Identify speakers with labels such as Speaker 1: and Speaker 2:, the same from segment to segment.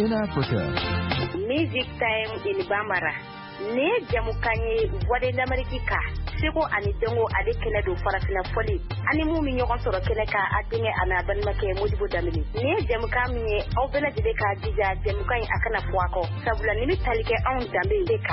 Speaker 1: Joanna Potter.
Speaker 2: Music Time in Bambara. Ne jamukanye voix d'Amérique. Seko ani dengo ade kene do farafina foli. Ani mu mi ñogon soro kene ka adinge ana ban make Modibo Damini. Ne jamuka mi au bena de ka dija jamuka akana fuako. Sabula ni talike on dambe deka.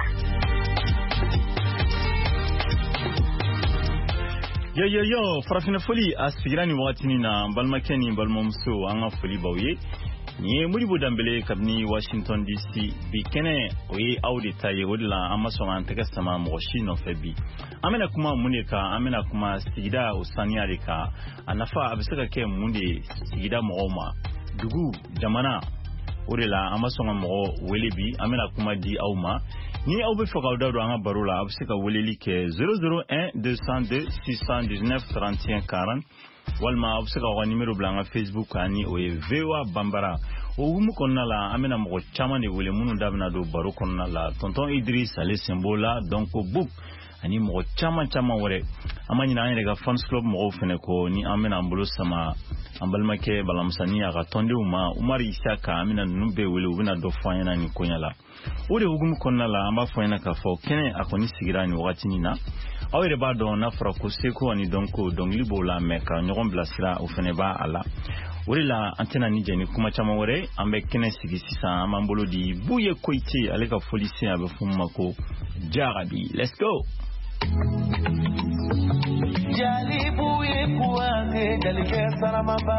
Speaker 3: Yo farafina foli asigirani watini na balmakeni balmomso anga foli bawye. Ni Modibo Dambele kabni Washington DC bi kene oye audita ye wodla amaso anteka sama moshi no febi amena kuma muneka amena kuma sigida usania reka anafa abisaka ke munde sigida mooma dugu jamana orela amaso mo welebi amena kuma di auma ni awbe foka do anga barula abisaka weleli ke 001 202 619 31 40 walma absaka wa numero blanga Facebook ani oye vewa bambara ogumu konna la amena mo chama ne wole munu dabna do baro konna la tonton Idriss ale sembola donc book ani mo chama wore amani na ne ga fans club mo fene ko ni amena mbolo sama ambalmake balamsani aga tonde Umar Isaka amena numbe wole ubina do fanyana ni konyala ode ogumu konna la amba fanyana ka fo kene akoni sigirani wakati nina awere ba do na fra ko seko ani donko dongli bola meka nyogon blasira o fene ba ala orila antena ni jeni kuma chama wore ambe kene sigi sisa amambolo di buye koiti aleka folisi abe fumma ko jarabi. Let's go.
Speaker 4: Jali buye kuange jali kesara maba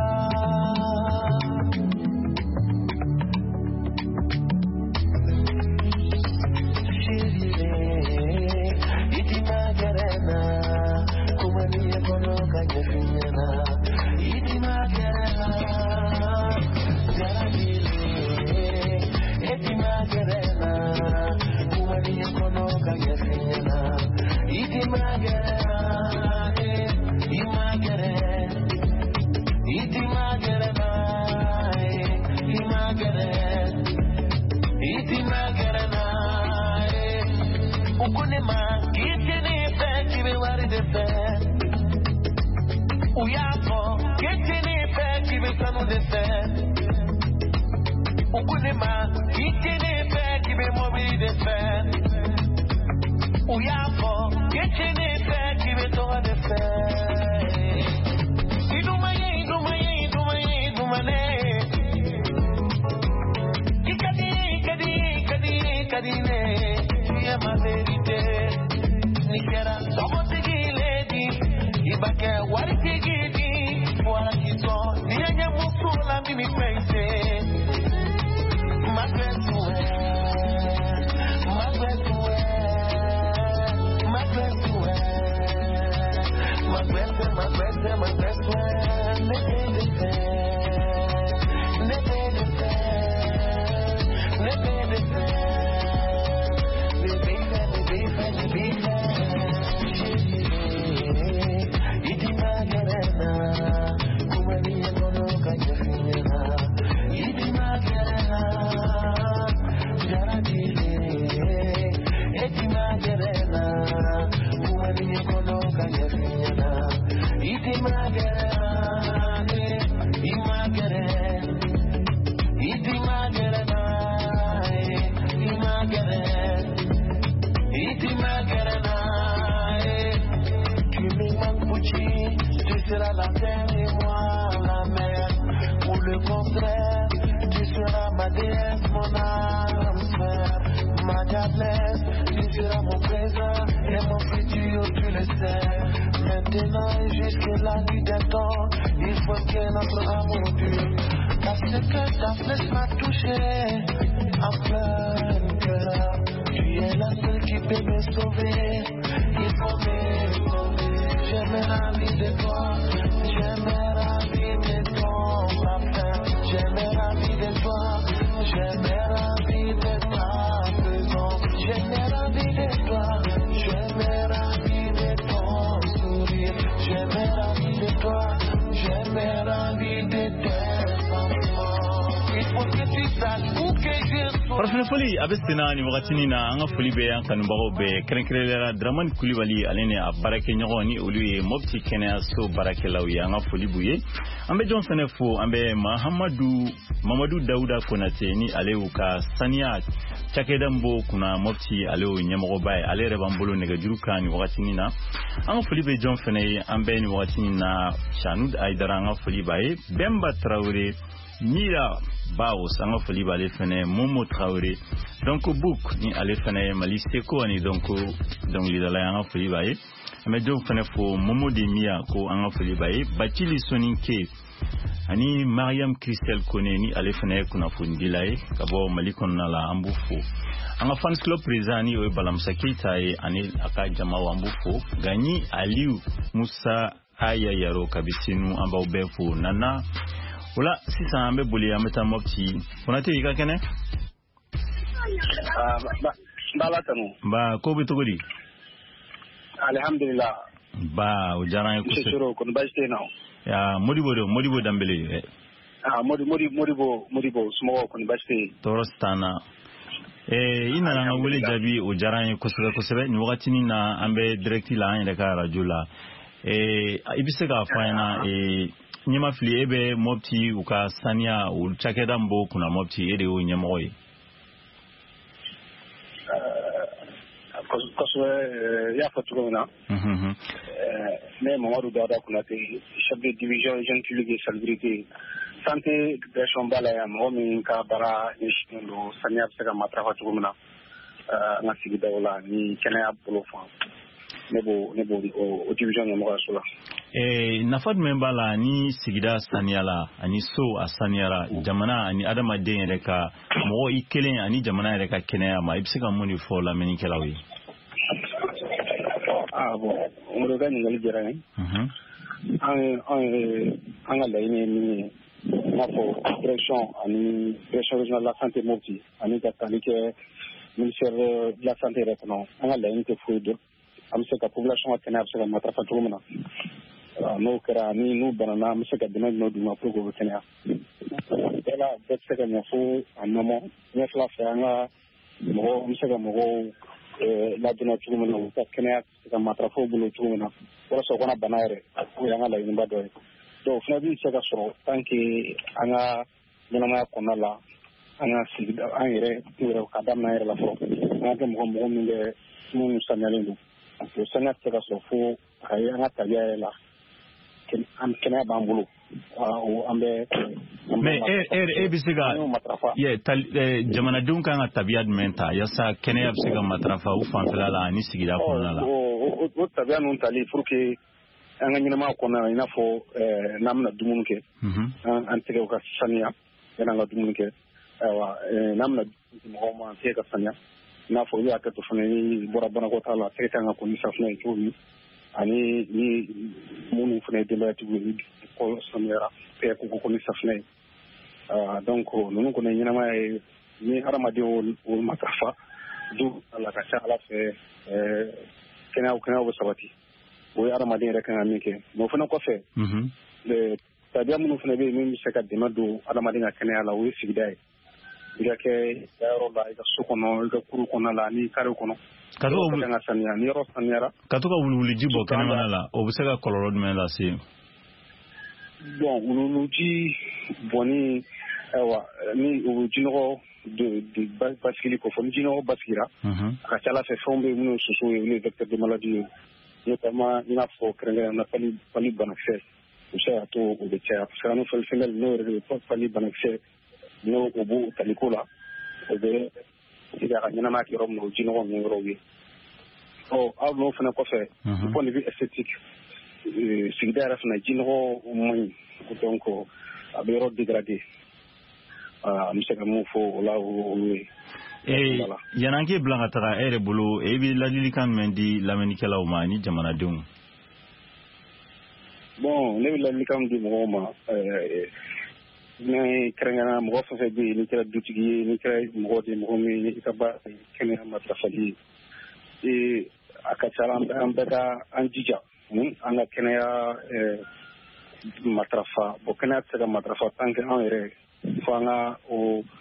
Speaker 3: farafina foli abestina ni wakatini na anga foli be an kanubago be krenkrelera Draman Kulibali alene a barake nyogoni oluye mopti kenya so barakelaw ya anga foli buye ambe John Fenefo ambe Mamadou Dauda Konate ni alewu ka sania chakedambo kuna mopti alewu nyamogo bae ale rebambolo nega juruka ni wakatini na anga foli be John Fene ambe ni wakatini na Chanud Aidara anga foli bae Bemba Traoré Mira Baos anga foli bale fene Momo Traoré donc book ni ale fene Mali Seko ani donc li dala anga foli bae mais donc fene fo Momo de Mia ko anga foli bae Batili Soninke ani Mariam Christelle Kone ni ale fene kuna fundilae kabo Mali konna la ambufo anga fans club prezani o balamsa Keita e ani aka jama wa ambufo gani Aliou Musa aya yaro kabisinu amba ubefo nana wala sisa ambe boli ameta mopti onate yika kene
Speaker 1: bala tanu
Speaker 3: ba ko be togodi
Speaker 1: alhamdulillah
Speaker 3: ba o jaran ko
Speaker 1: sero ko baste now
Speaker 3: ya modibo dambele
Speaker 1: modibo sumo ko baste
Speaker 3: torostana ina na wole jabi o jaran ko sebe ni wakati ni na ambe directly la anya ka rajula ibisega faina nyema fili ebe mopti uka sania ulchakeda mbo kuna mopti ede o nyemoy
Speaker 1: koswe ya fatugona mais Mamadou Dauda Konate chef de division jeune public et salubrité santé direction bala ya momi ka bara nishindo sania sega matra fatugona na sigida wala ni kenya bolofa nebo o division ya mogasula
Speaker 3: nafad membala ni sigida saniala ani so asaniara jamana ani adama den reka mo ikelen ani jamana reka kenya ma ibsika moni fo la meni kelawi
Speaker 1: bon on regarde ngali jara an la ni mafo direction régionale de la santé mobti ani ka tanike ministère de la santé rekono an la ni te fuido am se ka population a kenya se ka matrafa tumuna no kera ni no banana am se ka dina no duma pour go kenya ela bet se ka mo fu anamo ne fla fa nga mo am se ka mo la dina tumuna ka kenya se ka matrafa bulo tumuna wala so kona banare ko yanga la yimba do do fna bi se ka so tanki anga nyama kona la anga sigida angere turo kadam na la fo nga mo minde mo sanyalindu to sangat ka so fu ay anga tabiya la am kena bambulu o ambe
Speaker 3: me bisiga ye jamana dun kan tabiya menta yasa kenya bisiga matrafa u fanfala la ni sigida kona la
Speaker 1: o tabiya nun tali furke anga nyina ma kona ina fo namna dumunke an tege ka sania yana ga dumunke wa namna mo ma tege ka sania na fo ya ka to fune bora bana ko tala tege nga ko ni safna tuwi ani ni munu fune de la tuwi ko samira pe ko ni safna donc nunu ko nyina ma ni aramade o matafa du ala ka cha ala fe kena o sabati o aramade rek nga mike no fune ko fe le tabiya munu fune be mi se ka demado aramade nga kena ala o sigidai ila ke yaro la ika sukono ika kuru kono la ni kare kono kato nga sanya ni ro sanyara
Speaker 3: kato ka wululi jibo kene manala o busega koloro men la si
Speaker 1: bon wululuji boni ewa ni o jino de baskili ko fon jino baskira ka chala fe fombe munu susu ni vecteur de maladie notamment ina fo krenge na pali banaxe o sa to o de cha parce que no fel final no re pali banaxe no obu talikula obe ida ka nyana ma ki rom no jino ko ngoro wi o aw no fana ko fe du point de vue esthétique sigida ra fana jino ko moy ko donc abero dégradé monsieur mo fo la wi
Speaker 3: yananke blanga tara ere bulu e bi ladili kan mendi lamenikela o mani jamana dum
Speaker 1: bon ne bi ladili kan di mo ma ni krengana mo fa fe bi ni kra dutigi ni kra mo de mo mi ni ka ba kenya matrafali akachara ambeka anjija anga kenya matrafa bo kenya tsega matrafa tanke an ere fanga o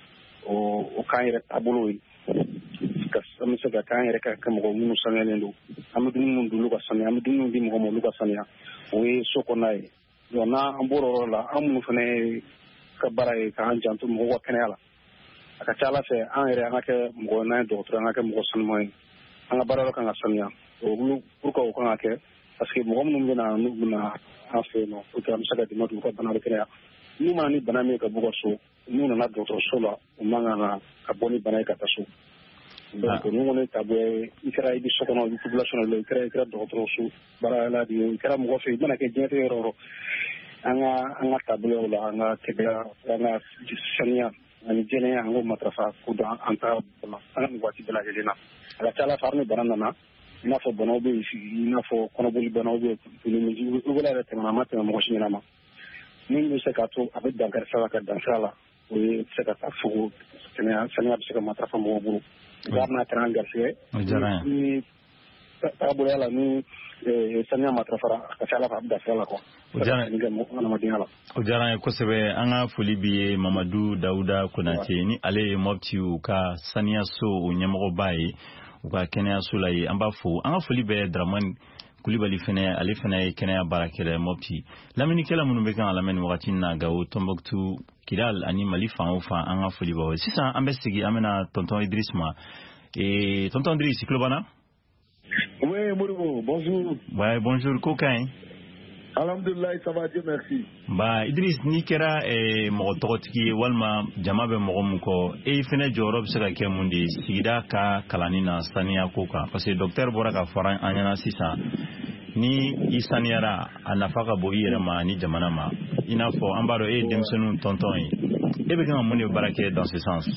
Speaker 1: o kan yɛrɛ taabolo ye an bɛ se ka kan yɛrɛ ka kɛ mɔgɔ minnu sanuyalen don an bɛ dumuni minnu dun ka sanuya an bɛ dumuni di mɔgɔ ma olu ka sanuya o ye so kɔnɔna ye donc n'an bɔra o yɔrɔ la an minnu fana ka baara ye k'an janto mɔgɔw ka kɛnɛya la a ka ca ala fɛ an yɛrɛ an ka kɛ mɔgɔ n'an ye dɔgɔtɔrɔ an ka kɛ mɔgɔ sanuman ye an ka baara yɔrɔ kan ka sanuya olu pour que o kan ka kɛ parce que mɔgɔ minnu bɛna n'u bɛna an fɛ yen nɔ pour que an bɛ se ka dɛmɛ don u ka bana bɛ kɛnɛya n'u mana ni bana min ka bɔ ka so n'u nana dɔgɔtɔrɔso la u man kan ka bɔ ni bana ye ka taa so donc n'u kɔni ta bɛ i kɛra i bɛ so kɔnɔ i bɛ population la i kɛra dɔgɔtɔrɔso baara di i kɛra mɔgɔ fɛ i mana kɛ diɲɛlatigɛ yɔrɔ o yɔrɔ an ka taabolo la an ka kɛnɛya an ka sanuya ani jɛnɛya an k'o matarafa ko dɔn an ta an ka nin waati bɛɛ lajɛlen na a ka ca ala fɛ hali ni bana nana i n'a fɔ banaw bɛ yen i n'a fɔ kɔnɔboli banaw bɛ yen wala yɛrɛ tɛmɛna a ma tɛmɛ mɔgɔ si ɲɛna ma min bɛ se k'a to a bɛ dankari sira la ka dan sira la o ye se ka taa fogo sanuya bɛ se ka matarafa mɔgɔw bolo nka n'a kɛra an garisɛgɛ ni taaboloya la ni sanuya matarafara a ka ca ala fɛ a bɛ dan sira la quoi
Speaker 3: o diyara an ye kosɛbɛ an ka foli bi ye Mamadu Dawuda Konate ni ale ye Mopti u ka saniyaso o ɲɛmɔgɔba ye u ka kɛnɛyaso la ye an b'a fo an ka foli bɛ Dramani Kulibali fɛnɛ ale fɛnɛ ye kɛnɛya baarakɛla Mopti laminikɛla minnu bɛ kan ka lamɛn nin wagati na Gao Tombouctou Kidal ani Mali fan o fan an ka foli b'aw ye sisan an bɛ segin an bɛna tonton Idriss ma tonton Idriss i tulo b'an na?
Speaker 5: Oui, Moribo, bonjour.
Speaker 3: Ouais, bonjour, ko ka ɲi?
Speaker 5: Alhamdulillah, ça va, Dieu merci.
Speaker 3: Ba Idriss n'i kɛra mɔgɔ tɔgɔtigi ye walima jama bɛ mɔgɔ min kɔ e fɛnɛ jɔyɔrɔ bɛ se ka kɛ mun de ye sigida ka kalanni na saniya ko kan parce que docteur bɔra ka fara an ɲɛna sisan ni i saniyara a nafa ka bon i yɛrɛ ma ni jamana ma i n'a fɔ an b'a dɔn e ye denmisɛnninw tɔntɔn ye e bɛ kan ka mun de baara kɛ dans ce sens?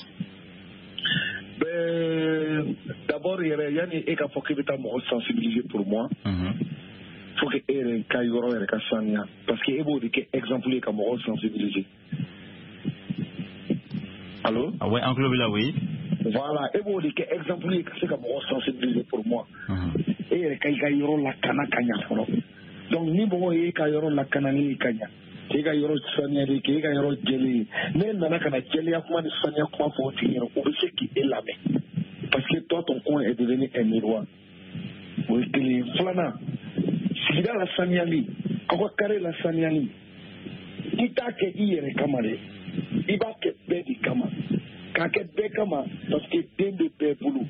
Speaker 5: D'abord yani e ka fɔ k'i bɛ taa mɔgɔ sensibiliser pour moi. Faut que e ka yɔrɔ yɛrɛ ka saniya parce que e b'o de kɛ exemple ye ka mɔgɔw sensibiliser. Allo?
Speaker 3: Ah ouais, en club là oui.
Speaker 5: Voilà, e b'o de kɛ exemple ye ka se ka mɔgɔw sensibiliser pour moi. E yɛrɛ ka i ka yɔrɔ lakana ka ɲa fɔlɔ. Donc ni mɔgɔw ye ka yɔrɔ lakanani ka ɲa k'e ka yɔrɔ saniyali k'e ka yɔrɔ jɛlen ne nana ka na jɛlenya kuma ni saniya kuma fɔ o tigi ɲɛna o bɛ se k'e lamɛn parce que toi ton coin est devenu un miroir. O ye kelen filanan sigida la saniyali aw ka kare la saniyali i t'a kɛ i yɛrɛ kama dɛ i b'a kɛ bɛɛ de kama k'a kɛ bɛɛ kama parce que den bɛ bɛɛ bolo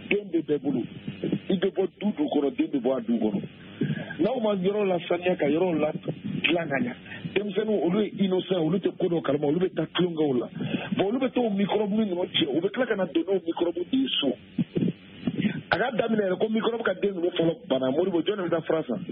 Speaker 5: i bɛ bɔ du kɔrɔ den bɛ bɔ a du kɔrɔ n'aw ma yɔrɔ la saniya ka yɔrɔ la dilan ka ɲa denmisɛnninw olu ye innocent olu tɛ ko dɔ kalama olu bɛ taa tulonkɛw la bon olu bɛ t'o microbe ni ɲɔgɔn cɛ u bɛ tila ka na don n'o microbe de ye so a ka daminɛ yɛrɛ ko microbe ka den ninnu fɔlɔ bana Moribo jɔn de bɛ taa fura san?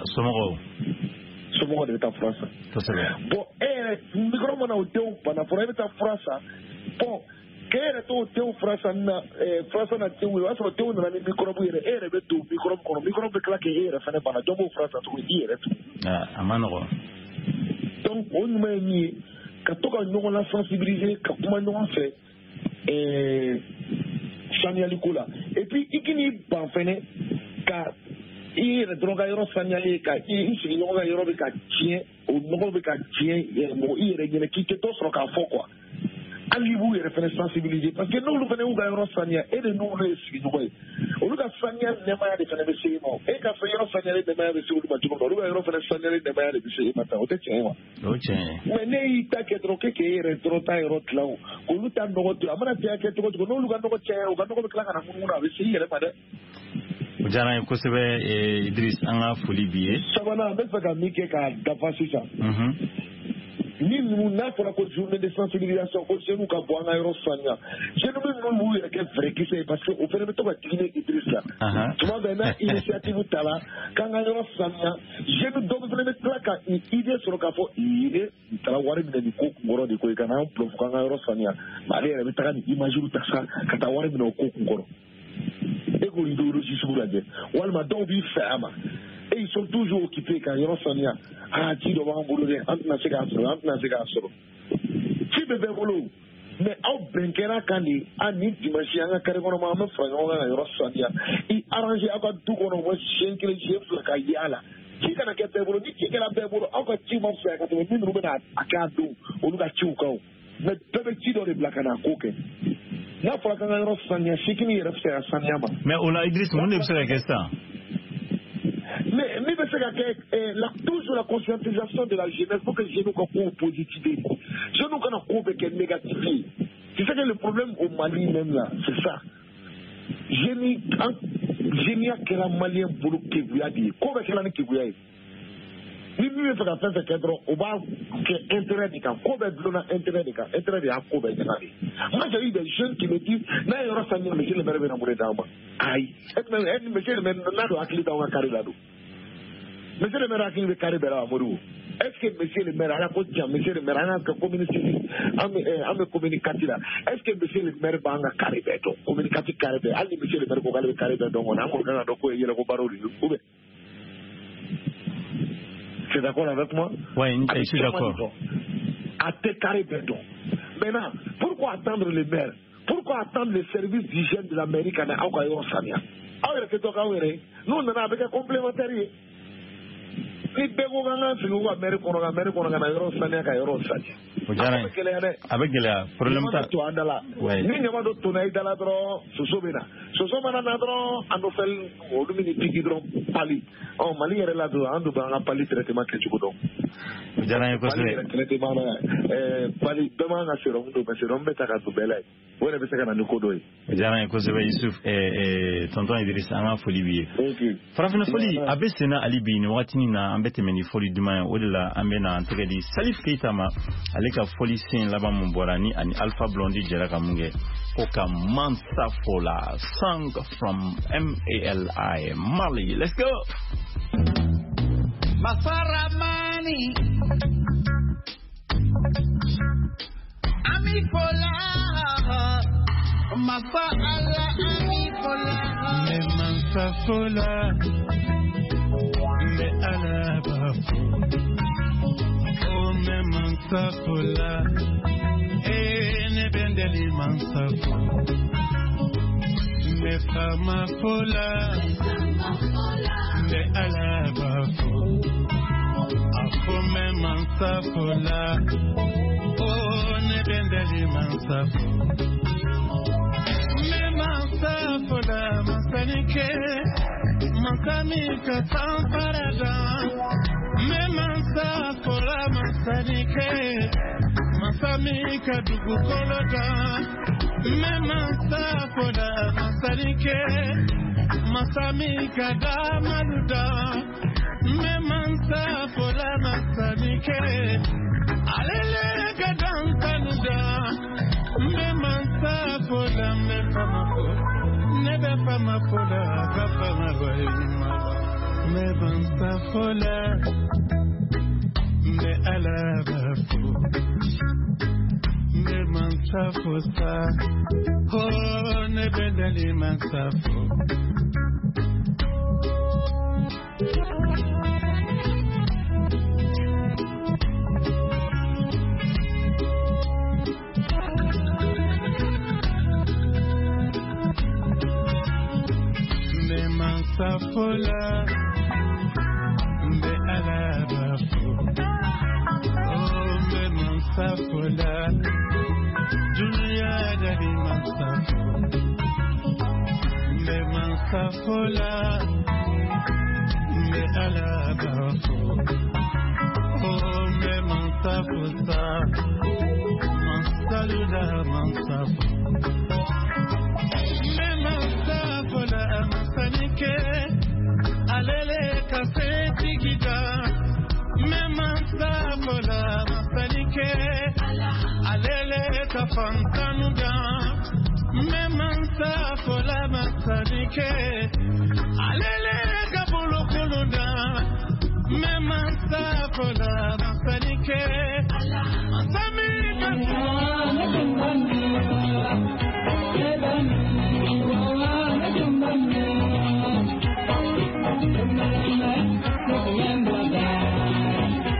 Speaker 5: Somɔgɔw de bɛ taa fura san. Bon e yɛrɛ microbe mana o denw bana fɔlɔ e bɛ taa fura san bon k'e yɛrɛ t'o denw fura san na denw ye o y'a sɔrɔ denw nana ni microbe yɛrɛ e yɛrɛ bɛ don microbe kɔnɔ microbe bɛ tila k'e yɛrɛ fana bana jɔn b'o fura san tuguni i yɛrɛ tuguni.
Speaker 3: A ma nɔgɔn.
Speaker 5: Donc o ɲuman ye min ye ka to ka ɲɔgɔn la sensibiliser ka kuma ɲɔgɔn fɛ saniyali ko la et puis i k'i ban fɛnɛ ka i yɛrɛ dɔrɔn ka yɔrɔ saniyali ka i sigiɲɔgɔn ka yɔrɔ bɛ ka tiɲɛ o nɔgɔ bɛ ka tiɲɛ mɔgɔ i yɛrɛ ɲɛna k'i tɛ dɔ sɔrɔ k'a fɔ quoi hali i b'u yɛrɛ fɛnɛ sensibiliser parce que n'olu fɛnɛ y'u ka yɔrɔ saniya e de n'olu ye sigiɲɔgɔn ye olu ka saniya nɛmaya de fɛnɛ bɛ se e ma e ka fɛ yɔrɔ saniyali nɛmaya bɛ se olu ma cogo min na olu ka yɔrɔ fɛnɛ saniyali nɛmaya de bɛ se e ma tan o tɛ tiɲɛ ye wa?
Speaker 3: O tiɲɛ.
Speaker 5: mais ne y'i ta kɛ dɔrɔn k'e yɛrɛ dɔrɔn ta yɔrɔ dilan o k'olu ta nɔgɔ to a mana caya kɛ cogo n'olu ka nɔgɔ caya o ka nɔgɔ bɛ tila ka na munumunu a bɛ se i yɛrɛ ma dɛ.
Speaker 3: O diyara n ye kosɛbɛ Idriss an ka foli b'i ye.
Speaker 5: Sabanan n bɛ fɛ ka min kɛ k'a dafa sisan. Ni ninnu n'a fɔra ko journée de sensibilisation ko jeunes ka bɔ an ka yɔrɔ saniya jeunes minnu b'u yɛrɛ kɛ vrai kisɛ ye parce que o fɛnɛ bɛ to ka digi ne Idriss la tuma bɛɛ n'a initiative ta la k'an ka yɔrɔ saniya jeune dɔw fɛnɛ bɛ tila ka idée sɔrɔ k'a fɔ n taara wari minɛ nin ko kunkɔrɔ de koyi ka n'an bluff k'an ka yɔrɔ saniya mais ale yɛrɛ bɛ taga nin image ta sa ka taa wari minɛ o ko kunkɔrɔ e k'o idéologie sugu lajɛ walima dɔw b'i fɛ a ma et ils sont toujours occupés ka yɔrɔ saniya ci dɔ b'an bolo dɛ an tɛna se k'a sɔrɔ ci bɛ bɛɛ bolo mais aw bɛn kɛra kan de ni dimanche an ka carré kɔnɔ ma an bɛ fara ɲɔgɔn kan ka yɔrɔ saniya i arranger aw ka du kɔnɔ au moins siɲɛ kelen siɲɛ fila ka ye a la ci kana kɛ bɛɛ bolo ni ci kɛra bɛɛ bolo aw ka ci ma fɛ ka tɛmɛ minnu bɛna a k'a don olu ka ciw kan mais bɛbɛ ci dɔ de bila ka na ko kɛ n'a fɔra k'an ka yɔrɔ saniya sikini yɛrɛ bɛ se ka saniya ma.
Speaker 3: mais o la Idriss mun de bɛ se ka kɛ sisan.
Speaker 5: mais min bɛ se ka kɛ toujours la conscientisation de la jeunesse pour que jeunes ka kow positiver jeunes kana kow bɛ kɛ négatif ye. c'est ça que le problème au Mali même là c'est ça. Jeunia kɛra malien bolo keguya de ye ko bɛ kɛra ni keguya ye ni min bɛ fɛ ka fɛn fɛn kɛ dɔrɔn o b'a kɛ intérêt de kan ko bɛɛ dulonna intérêt de kan intérêt de y'a ko bɛɛ ɲaga de moi j'ai eu des jeunes qui me disent n'a ye yɔrɔ saniya monsieur le maire bɛ na mun de d'an ma ayi monsieur le maire n'a don hakili t'anw ka carré la don monsieur le maire hakili bɛ carré bɛɛ la wa Modibo est-ce que monsieur le maire ala ko tiɲɛ monsieur le maire an ka communiquer an bɛ communiquer la est-ce que monsieur le maire b'an ka carré bɛɛ dɔn communiquer carré bɛɛ hali ni monsieur le maire ko k'ale bɛ carré bɛɛ dɔn kɔni an kɔni kan ka dɔn ko ye yɛlɛko baaraw de ye ou bien c'est d'accord avec moi?
Speaker 3: Oui, je suis d'accord.
Speaker 5: À tes carrés béton. Maintenant, pourquoi attendre les maires? Pourquoi attendre les services d'hygiène de la mairie quand on a eu un sania? Nous, on a avec un complémentaire. Ni bego ganga figu Amérique kono gana yoro sania ka yoro sania.
Speaker 3: Avec gele problème ta
Speaker 5: to andala. Ni nyama do to nay dala dro soso bena. Soso mana na dro ando fel odumi ni pigi dro pali. Oh Mali yere la do ando banga pali traitement ke chugo.
Speaker 3: Jara ko se
Speaker 5: traitement pali dama na serum do serum beta ka to belay. Wala be saka na ko doy.
Speaker 3: Jara ko se Yusuf tonton Idriss anga foli biye. Farafina foli abesena Ali bi ni watini na ambete meni foli duma o de la ambena antregedi Salif Keita ma aleka foli sin laba mumborani ani Alpha Blondy jera kamunge koka mansa fola song from MALI Mali. Let's go.
Speaker 4: Masaramani Ami fola Masa Allah Ami fola Me mansa fola Me alabafu O me mansa fola Ne bendeli mansa fola Me fama fola Me alabafu Afo me mansa fola O ne bendeli mansa fola Me mansa fola masanike Masami ka tamparada Me mansa fola masanike Masami ka dugu koloda Me mansa fola masanike Masami ka damaluda Me mansa fola masanike Alele ka dankaluda Me mansa fola me famako Nebe fama fola gafama goyima Me mansa fola Me alabafu Me mansa fosa Oh nebe dali mansa fo Safola me alabafu Oh me mansafola Julia dali mansafo Me mansafola Me alabafu Oh me mansafosa Mansaluda mansafo Me mansafola masanike Alele kafeti gida Me mansa fola masanike Alele kafantanuga Me mansa fola masanike Alele kabulukuluda Me mansa fola masanike Masamika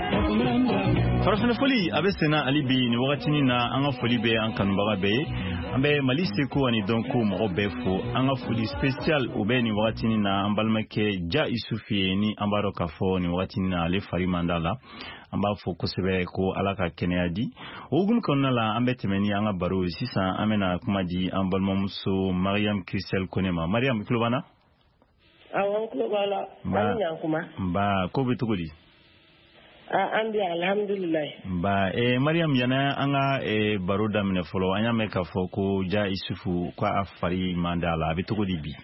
Speaker 3: Farafina foli abesena alibi ni wakati ni na anga foli be an kanbaga be ambe maliste ko ani donc mo befo anga fuli special ubeni watini na ambalmake ja isufi ni ambaro kafo ni watini na le fari mandala amba fo kosebe ko alaka kenedi ogum konala ambe temeni anga baro sisa amena kumaji ambalmomso Mariam Christelle Konema Mariam Klobana
Speaker 6: awon Klobala anyankuma
Speaker 3: ba ko betugudi
Speaker 6: andi alhamdulillah
Speaker 3: ba Mariam yana anga baro damne folo anya meka fo ko ja isufu kwa afari mandala betugudi bi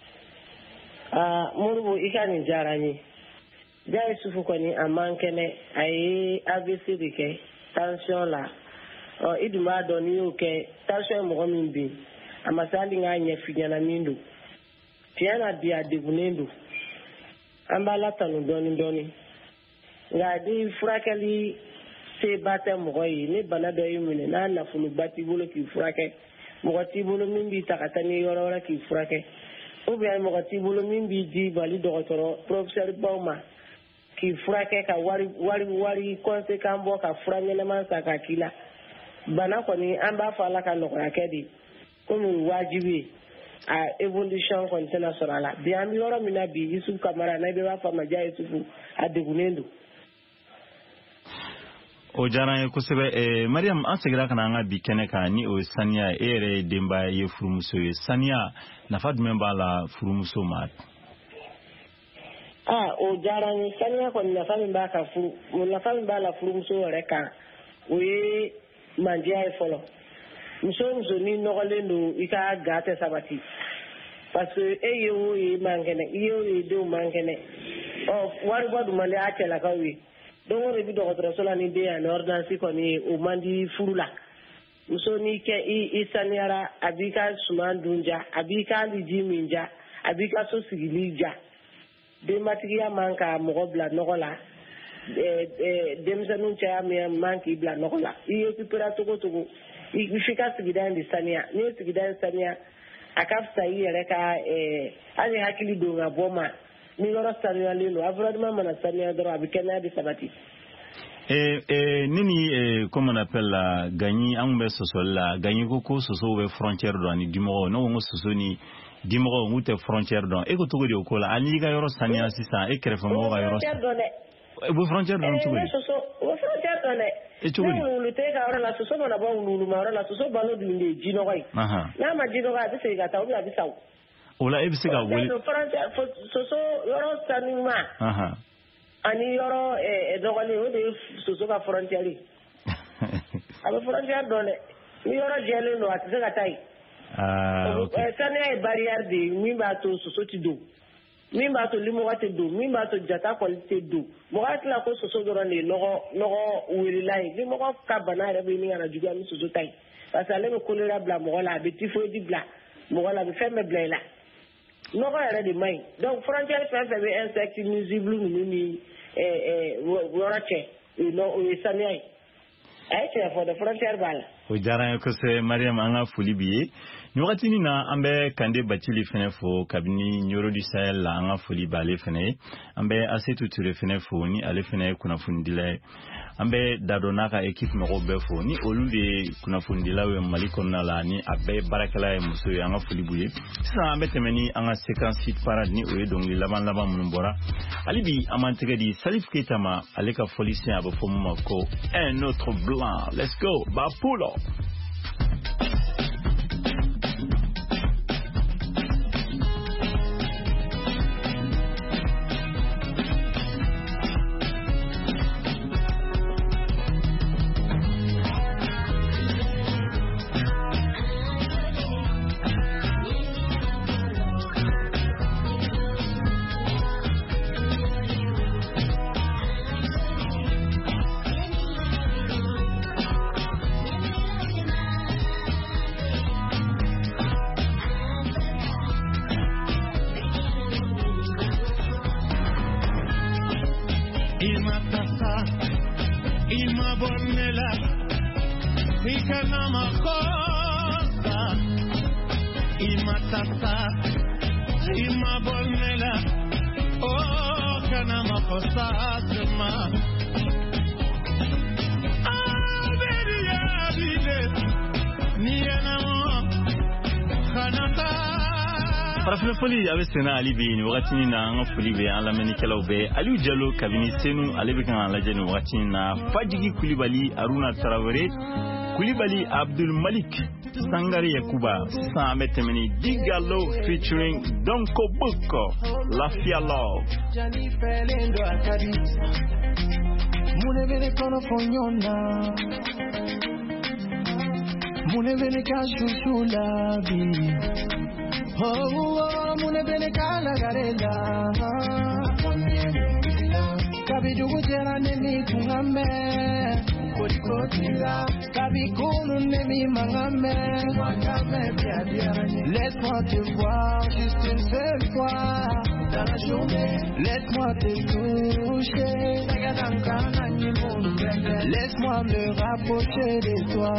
Speaker 6: murbu ikani jarani ja isufu ko ni amankene ay ABC dike tension la iduma doni uke tension mo min bi amasali nga nya finyana mindu tiana dia degunendo ambala tanu doni nga di furakali se bata moyi ni bana do yimune na na funu bati bolo ki furake mo ti bolo min bi takatani yoro ki furake o bi ay mo ti bolo min bi di bali docteur professeur Bauma ki furake ka wari conséquent bo ka furanye na man saka kila bana ko ni amba fala ka no akedi ko mun wajibi a evolution kontena sorala bi am yoro mina bi Yusuf Kamara na be wa fa maja Yusufu adegunendo
Speaker 3: o jara ko sebe Mariam ansegra kana nga bi kene ka ni o sania ere demba ye furumuso ye sania na fad memba la furumuso mat
Speaker 6: o jara ni sania ko na fami ba ka furu na fami ba la furumuso reka o ye manjia e folo muso ni nogolendo ika gate sabati parce que eyo e mangene iyo e do mangene wari bodu male atela kawi donc rebi docteur sola ni de en ordonnance ko ni o mandi furula muso ni ke i saniara abika suman dunja abika liji minja abika so sigilija de matiya manka mo bla nogola demsanu cha me manki bla nogola i recupera to ifika sigida ndi sania ni sigida sania akafsa yere ka ali hakili do ngaboma ni loro sania lelo avradement mana sania dro abikena di sabati
Speaker 3: nini comme on appelle la gagni ambe sosola gagni koko soso we frontière do ni dimo no ngo soso ni dimo ngute frontière do e ko to godi ko la ali ga yoro sania sisa e krefo mo ga yoro bu frontière do to godi
Speaker 6: soso wo frontière do ne e to godi lu te ga ora la soso na ba lu ma ora la soso ba no dinde jino kai na ma jino ga se ga ta o bi sa
Speaker 3: ola e bi se ga woli
Speaker 6: frontière soso yoro sanima ani yoro dogale o de soso ka frontière aba frontière do ne ni yoro jele no atse ga tai okay sania e barrière de mi ba to soso ti do mi ba to limo ga te do mi ba to jata qualité do mo ga tla ko soso do ne logo wiri lai ni mo ko ka bana re bi ni ana juga mi soso tai parce que le ko le bla mo la be tifo di bla mo la be ferme bla la no ga re de mai donc frontière fait be insecte nuisible ni worache no o sania ai che for the frontière bala
Speaker 3: o jara ko se Mariam anga fulibiye ni wakati ni na ambe kande batili fene fo kabini nyoro du Sahel la anga fuli bale fene ambe asetu ture fene fo ni ale fene kuna fundile ambe dadona ka équipe mo be fo ni olude kuna fundila we maliko na la ni abe barakala e muso anga fulibuye sa ambe temeni anga séquence hit parade ni o donc laban mun bora alibi amantege di Salif Keita ma ale ka folicien abo fo mo ko un autre blanc let's go Bapulo
Speaker 4: Ni
Speaker 3: farafina foli abe sena ali be ni wakati na nga foli be ala menikela be ali Jallo kabini senu ale be kan laje ni wakati na Fajigi Kulibali Aruna Traoré Kulibali Abdul Malik Sangari Yakuba Sametemeni Digalo featuring Donko Boko Lafia Love
Speaker 7: Mune vene kono fonyona Mune vene kashushulabi Oh, mune bene kala garela Kabi dugutera nemi kungame Kodikotinga Kabi kunu nemi mangame Laisse-moi te voir juste une seule fois dans la journée Laisse-moi te toucher Laisse-moi me rapprocher de toi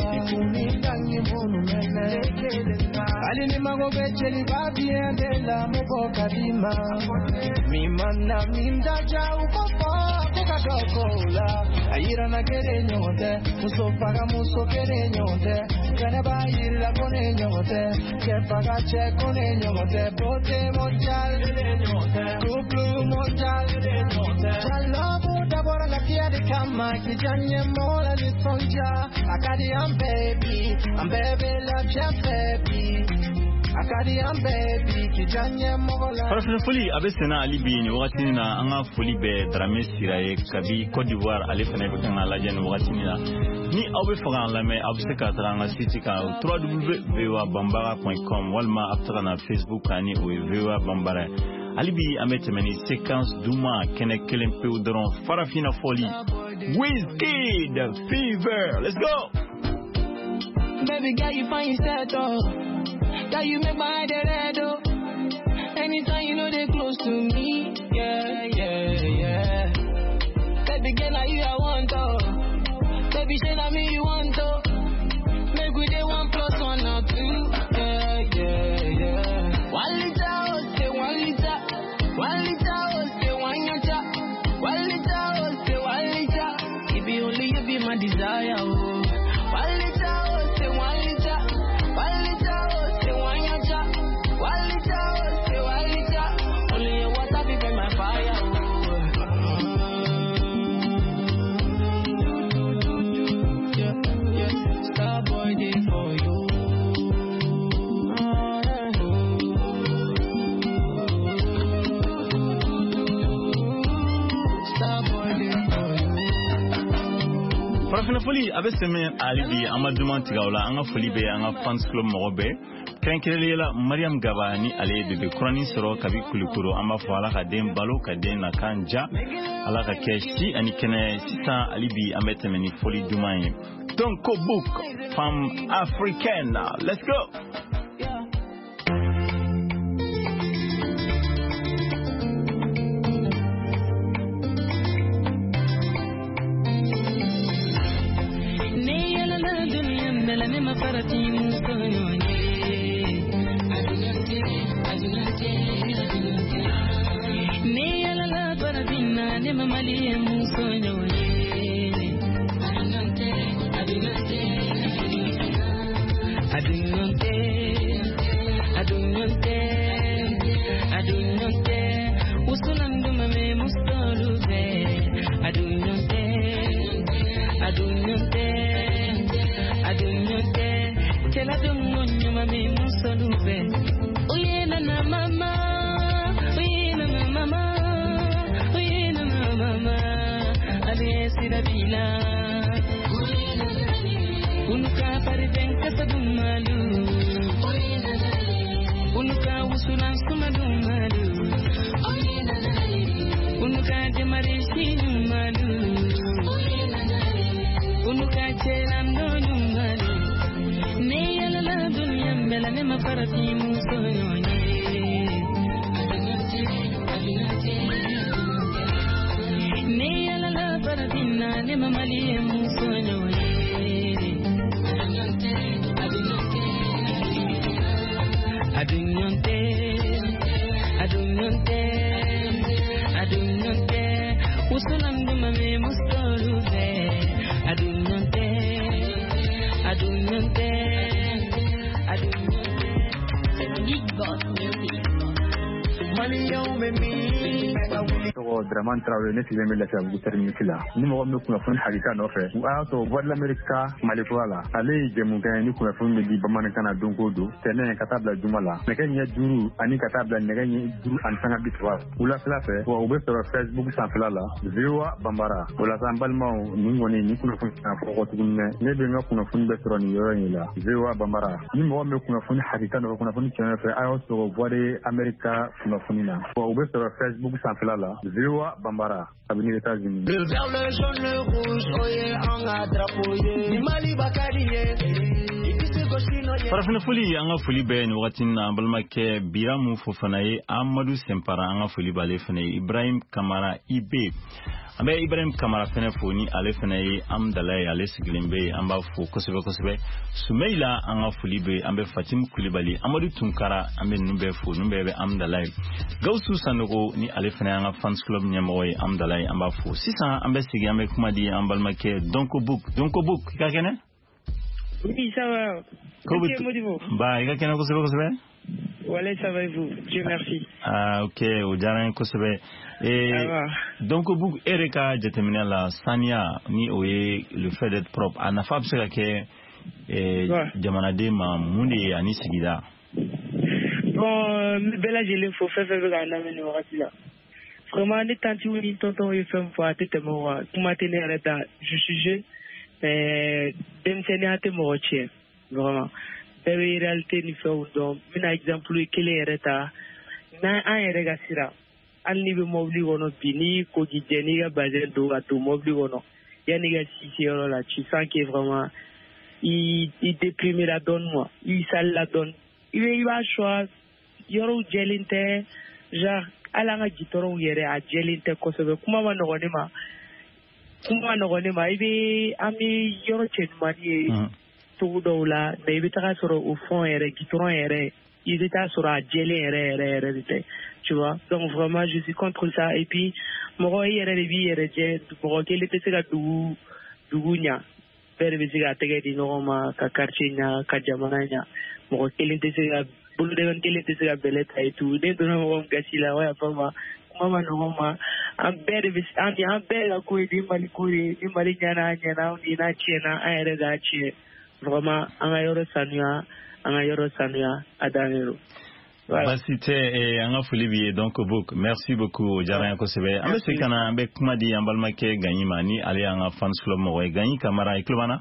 Speaker 7: Alini magobe cheli babie de la moko kadima Mi mana mindaja ukopo kukadokola Ayira na kere nyote Musofaga muso kere nyote Kaneba ila kone nyote Kefaga che kone nyote Bote mondial Couple mondial Jalobu dabora la kia de kama Kijanye mola ni sonja Akadi I'm baby love ya baby Akadi I'm baby Kijanye mola
Speaker 3: farafina foli abe sena ali be ni wakati na anga foli be Dramé Siraye kabi Côte d'Ivoire ale fana be kan laje ni wakati na ni abe faga la me abse ka tranga site ka www.voabambara.com walma after na Facebook ani o Bambara alibi ametemeni séquence duma kene kelen pe udron farafina foli Wizkid Fever let's go
Speaker 7: Baby girl you find yourself oh Girl you make my head red oh Anytime you know they close to me yeah Baby girl now you I want oh Baby say na me you want oh Make we dey 1 + 1 or 2 yeah 1 liter oh say 1 liter 1 liter oh say 1 yacha 1 liter oh say 1 liter If you only you be my desire oh 1 liter oh say 1 liter 1 liter oh say 1 yacha 1 liter oh say 1 liter Only your water be burn my fire oh Starboy day for you
Speaker 3: farafina foli abe seme alibi amaduman tigawla anga foli be anga fans club mogobe kenkelela Mariam Gabani ale bebe kurani soro kabi kulikuro amba fala ka den balo ka den na kanja ala ka keshi ani kene sita alibi ametemeni foli dumanye Donko Book femme africaine let's go
Speaker 8: Big Boss Music. tɔgɔ Dramane Traoré ne sigilen bɛ Lafiyabugu terminus la ni mɔgɔ min bɛ kunnafoni hakika nɔfɛ o y'a sɔrɔ Voix de l'Amérique Malikura la ale ye jɛmukan ye ni kunnafoni bɛ di bamanankan na don o don tɛnɛn ka taa bila juma la nɛgɛ ɲɛ 5 ani ka taa bila nɛgɛ ɲɛ 5:30 wulafɛla fɛ wa u bɛ sɔrɔ Facebook sanfɛla la VOA Bambara o la an balimaw nin kɔni ni kunnafoni kan fɔ tuguni dɛ ne bɛ n ka kunnafoni bɛ sɔrɔ nin yɔrɔ in la VOA Bambara ni mɔgɔ min bɛ kunnafoni hakika nɔfɛ kunnafoni tiɲɛ fɛ a y'aw sɔrɔ Voix de l'Amérique kunnafoni na wa u bɛ sɔrɔ Facebook sanfɛla la VOA Bambara kabini États-Unis.
Speaker 7: Le vert, le jaune, le rouge, oye, on a drapeaué. Mali Bakariye.
Speaker 3: Farafina foli an ka foli bɛɛ ni wagati na an balimakɛ Biramu Fofana ye Amadu Sempara an ka foli b'ale fana ye Ibrahim Kamara Ibe an bɛ Ibrahim Kamara fana fo ni ale fana ye Amdala ye ale sigilen bɛ an b'a fo kosɛbɛ kosɛbɛ Sumeila an ka foli bɛ an bɛ Fatim Kulibali Amadu Tunkara an bɛ ninnu bɛɛ fo ninnu bɛɛ bɛ Amdala ye Gawusu Sanogo ni ale fana an ka fans club ɲɛmɔgɔ ye Amdala ye an b'a fo sisan an bɛ segin an bɛ kuma di an balimakɛ Donko Book ka kɛnɛ.
Speaker 9: Oui, ça va.
Speaker 3: Bah, il y a quelqu'un qui est
Speaker 9: Voilà, ça va et vous. Dieu merci.
Speaker 3: Ah, ok. Au Jaran Kosebe. Et donc, vous, Erika, Jetemina la Sania, ni oye le fait d'être propre. Anafab c'est que Jamanade ma mundi ani sigida.
Speaker 9: Bon, bella j'ai l'info fait gana meni wakati là. Vraiment, les tanti ou les tontons ils font pour tête moi. Comment tenir là je suis jeune. Denmisɛnninya tɛ mɔgɔ tiɲɛ vraiment bɛɛ bɛ réalité ni fɛnw dɔn n bɛna exemple kelen yɛrɛ ta n'an yɛrɛ ka sira hali n'i bɛ mobili kɔnɔ bi n'i ko k'i jɛ n'i ka bazɛn don ka to mobili kɔnɔ yanni ka si se yɔrɔ la tu sens que vraiment i déprimé la dɔɔni quoi i sali la dɔɔni i b'a choix yɔrɔw jɛlen tɛ genre hali an ka gitɔrɔnw yɛrɛ a jɛlen tɛ kosɛbɛ kuma ma nɔgɔn ne ma. Kuma nɔgɔn ma i bɛ an bɛ yɔrɔ cɛ ɲuman ye togo dɔw la mais i bɛ taga sɔrɔ o fond yɛrɛ gitɔrɔn yɛrɛ i bɛ taga sɔrɔ a jɛlen yɛrɛ de tɛ tu vois donc vraiment je suis contre ça et puis mɔgɔ i yɛrɛ de b'i yɛrɛ jɛ mɔgɔ kelen tɛ se ka dugu ɲa bɛɛ de bɛ se ka tɛgɛ di ɲɔgɔn ma ka quartier ɲa ka jamana ɲa mɔgɔ kelen tɛ se ka bolodɛgɛn kelen tɛ se ka bɛlɛ ta et tout ne donna mɔgɔ min gasi la o y'a fɔ ma kuma ma nɔgɔn ma an bɛɛ ka ko ye ni Mali ko ye ni Mali ɲɛna ni n'a tiɲɛna an yɛrɛ k'a tiɲɛ vraiment an ka yɔrɔ sanuya a dannen don.
Speaker 3: Basi tɛ an ka foli b'i ye donc Book merci beaucoup o diyara n ye kosɛbɛ an bɛ segin ka na an bɛ kuma di an balimakɛ Gaɲi ma ni ale y'an ka fans club mɔgɔ ye Gaɲi Kamara i tulo b'an na.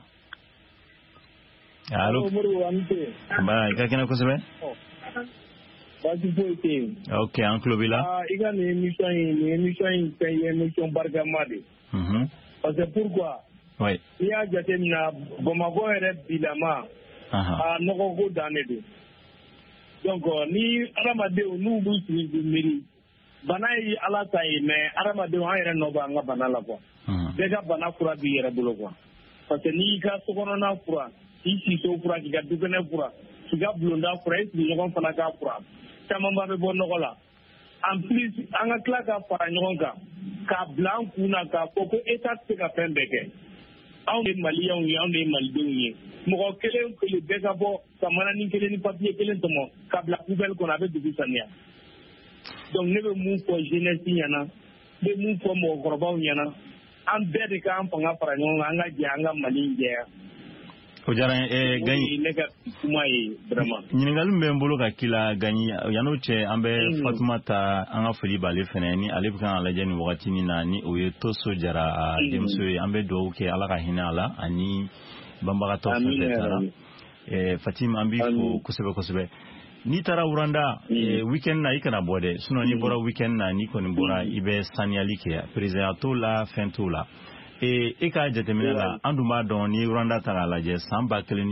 Speaker 3: Allo ba i ka kɛnɛ kosɛbɛ.
Speaker 5: Basi foyi tɛ yen.
Speaker 3: Ok an tulo b'i la.
Speaker 5: I ka nin émission in fɛn ye émission barikama de. Parce que pourquoi.
Speaker 3: Oui.
Speaker 5: N'i y'a jateminɛ Bamakɔ yɛrɛ bilama a nɔgɔko dan de don. Donc ni adamadenw n'u b'u sigi k'u miiri bana ye Ala ta ye mais adamadenw an yɛrɛ nɔ b'an ka bana la quoi. Bɛɛ ka bana fura b'i yɛrɛ bolo quoi. Parce que n'i ka sokɔnɔna fura k'i siso fura k'i ka dukɛnɛ fura k'i ka bulonda fura i sigiɲɔgɔn fana k'a fura camanba bɛ bɔ nɔgɔ la. En plus an ka tila ka fara ɲɔgɔn kan k'a bila an kun na k'a fɔ ko État tɛ se ka fɛn bɛɛ kɛ. Anw de Maliyɛnw ye anw de Malidenw ye mɔgɔ kelen kelen bɛɛ ka bɔ ka manani kelen ni papier kelen tɔmɔ ka bila poubelle kɔnɔ a bɛ dugu saniya. Donc ne bɛ mun fɔ jeunesse ɲɛna n bɛ mun fɔ mɔgɔkɔrɔbaw ɲɛna an bɛɛ de k'an fanga fara ɲɔgɔn kan an ka jɛ an ka Mali in jɛya.
Speaker 3: O diyara n ye Gaɲi
Speaker 5: ne ka kuma ye vraiment.
Speaker 3: Ɲininkali min bɛ n bolo ka k'i la Gaɲi yan'o cɛ an bɛ Fatumata an ka foli b'ale fɛnɛ ni ale bɛ kan ka lajɛ nin wagati na ni o ye Toso Jara denmuso ye an bɛ dugawu kɛ Ala ka hinɛ a la ani banbagatɔ fɛn fɛn taara Fatim an b'i fo kosɛbɛ kosɛbɛ n'i taara Wuranda weekend na i kana bɔ dɛ sinon n'i bɔra weekend na n'i kɔni bɔra i bɛ saniyali kɛ président t'o la fɛn t'o la. E ka jateminɛ la an dun b'a dɔn ni Rwanda ta k'a lajɛ san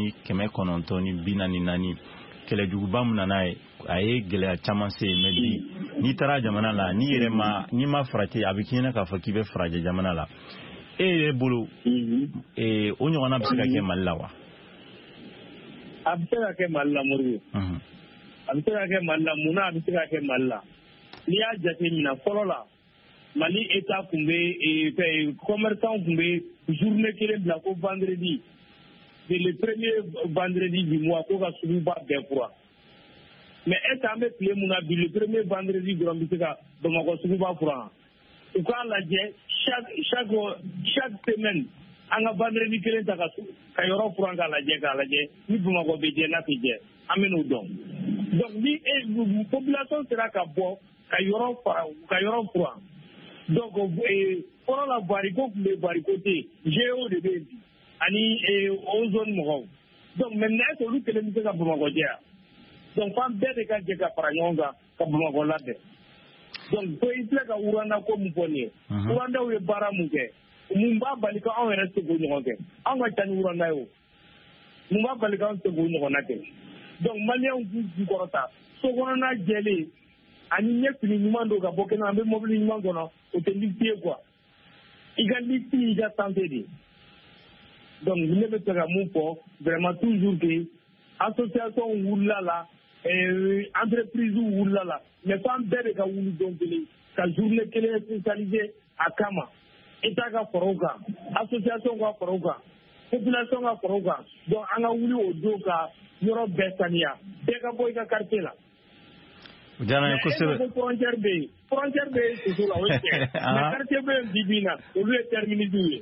Speaker 3: 1944 kɛlɛjuguba min nana ye a ye gɛlɛya caman se mais bi n'i taara jamana la n'i ma farati a bɛ k'i ɲɛna k'a fɔ k'i bɛ farajɛ jamana la e yɛrɛ bolo o ɲɔgɔnna bɛ se ka kɛ Mali la wa?
Speaker 5: A bɛ se ka kɛ Mali la Moribo. A bɛ se ka kɛ Mali la munna a bɛ se ka kɛ Mali la n'i y'a jateminɛ fɔlɔ la Mali État kun bɛ commerçant kun bɛ journée kelen bila ko vendredi c'est le premier vendredi du mois ko ka suguba bɛɛ kura
Speaker 10: mais est-ce que me tile mun na bi le premier vendredi dɔrɔn bɛ se ka Bamakɔ suguba furan u k'a lajɛ chaque semaine an ka vendredi kelen ta ka yɔrɔ furan k'a lajɛ ni Bamakɔ bɛ jɛ n'a tɛ jɛ an bɛ n'o dɔn donc ni population sera ka bɔ ka yɔrɔ furan donc fɔlɔ la bariko tun bɛ bariko tɛ yen GO de bɛ yen bi ani o zone mɔgɔw donc maintenant est-ce que olu kelen bɛ se ka Bamakɔ jɛ yan donc fan bɛɛ de ka jɛ ka fara ɲɔgɔn kan ka Bamakɔ labɛn donc ko i filɛ ka Uranda ko mun fɔ nin ye Urandaw ye baara mun kɛ mun b'a bali ko anw yɛrɛ tɛ k'o ɲɔgɔn kɛ anw ka ca ni Uranda ye o mun b'a bali ko anw tɛ k'o ɲɔgɔnna kɛ donc maliyɛnw k'u kɔrɔta so kɔnɔna jɛlen ani ɲɛ fini ɲuman don ka bɔ kɛnɛ an bɛ mobili ɲuman kɔnɔ o tɛ lifti ye quoi i ka lifti i ka santé de donc ne bɛ fɛ ka mun fɔ vraiment toujours que association wulila la entreprise wulila la mais fan bɛɛ de ka wuli don kelen ka journée kelen spécialisée a kama État ka fara o kan association ka fara o kan population ka fara o kan donc an ka wuli o don ka yɔrɔ bɛɛ saniya bɛɛ ka bɔ i ka quartier la.
Speaker 3: Jana kosɛbɛ
Speaker 10: frontière bɛ yen soso la o ye tiɲɛ mais quartier bɛ yen bi na olu ye terminisiw ye.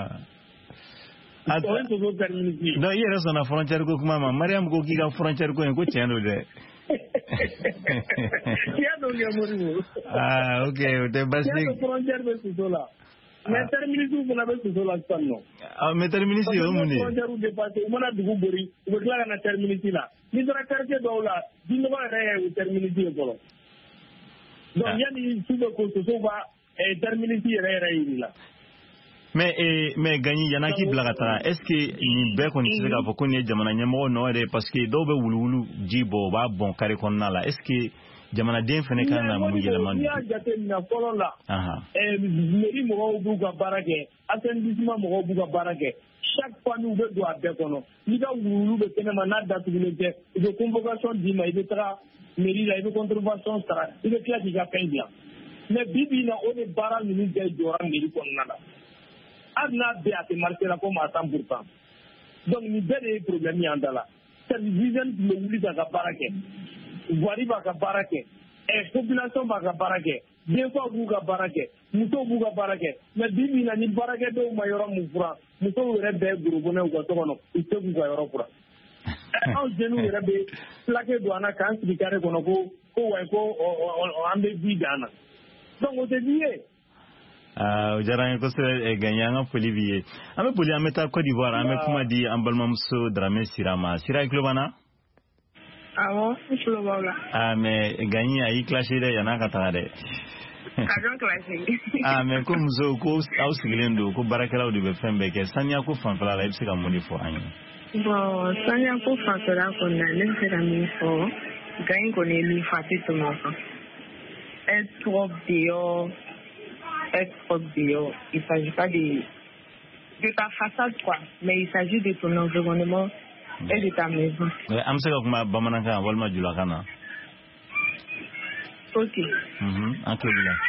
Speaker 3: Non, i yɛrɛ sɔnna frontière ko kuma ma Mariam ko k'i ka frontière ko in ko tiɲɛ don dɛ.
Speaker 10: Tiɲɛ don kɛ Moribo.
Speaker 3: Ok o tɛ basi.
Speaker 10: Tiɲɛ don frontière bɛ soso la mais terminisiw fana bɛ soso la sisan nɔ.
Speaker 3: Mais terminisi o ye mun de ye.
Speaker 10: frontière dépassé u mana dugu bori u bɛ tila ka na terminisi la n'i taara quartier dɔw la diɲɔgɔn yɛrɛ ye o terminisi ye fɔlɔ donc yanni su bɛ ko soso ba terminisi yɛrɛ yiri la.
Speaker 3: Mais Gagny yana k'i bila ka taa est-ce que nin bɛɛ kɔni tɛ se k'a fɔ ko nin ye jamana ɲɛmɔgɔ nɔ yɛrɛ parce que dɔw bɛ wuluwulu ji bɔ u b'a bɔn carré kɔnɔna la est-ce que jamanaden fana kan na mun yɛlɛma.
Speaker 10: N'i y'a jateminɛ fɔlɔ la mairie mɔgɔw b'u ka baara kɛ assainissement mɔgɔw b'u ka baara kɛ chaque fois n'u bɛ don a bɛɛ kɔnɔ n'i ka wuluwulu bɛ kɛnɛma n'a datugulen tɛ u bɛ convocation d'i ma i bɛ taga mairie la i bɛ contrevention sara i bɛ tila k'i ka fɛn dilan mais bi bi in na o de baara ninnu bɛɛ jɔra mairie kɔnɔna la. hali n'a bɛɛ a tɛ marché la comme à 100%. donc nin bɛɛ de ye problème y'an da la service d'hygiène tun bɛ wuli k'a ka baara kɛ voirie b'a ka baara kɛ population b'a ka baara kɛ denfaw b'u ka baara kɛ musow b'u ka baara kɛ mais bi bi in na ni baarakɛdenw ma yɔrɔ min furan musow yɛrɛ bɛɛ gorobonɛ u ka so kɔnɔ u tɛ k'u ka yɔrɔ furan anw jeunes yɛrɛ bɛ plaqué don an na k'an sigi carré kɔnɔ ko wayi ko an bɛ vie dan na donc o tɛ vie ye.
Speaker 3: O diyara n ye kosɛbɛ Gagny an ka foli b'i ye an bɛ boli an bɛ taa Côte d'Ivoire an bɛ kuma di an balimamuso Dramé Sira ma Sira i tulo b'an na.
Speaker 11: Awɔ n tulo b'aw la.
Speaker 3: Mais Gagny a y'i classé dɛ yan'a ka taga dɛ.
Speaker 11: A bɛ classé.
Speaker 3: Mais ko muso ko aw sigilen don ko baarakɛlaw de bɛ fɛn bɛɛ kɛ saniya ko fanfɛla la i bɛ se ka mun de fɔ an ye.
Speaker 11: Bon saniya ko fanfɛla kɔni na ne bɛ se ka min fɔ Gagny kɔni ye min fɔ a tɛ tɛmɛ o kan. Être propre dehors. Être propre dehors. Il ne s'agit pas de ta façade, quoi. Mais il s'agit de ton environnement et de ta maison.
Speaker 3: An bɛ se ka kuma bamanankan walima julakan na.
Speaker 11: Ok.
Speaker 3: An tulo la.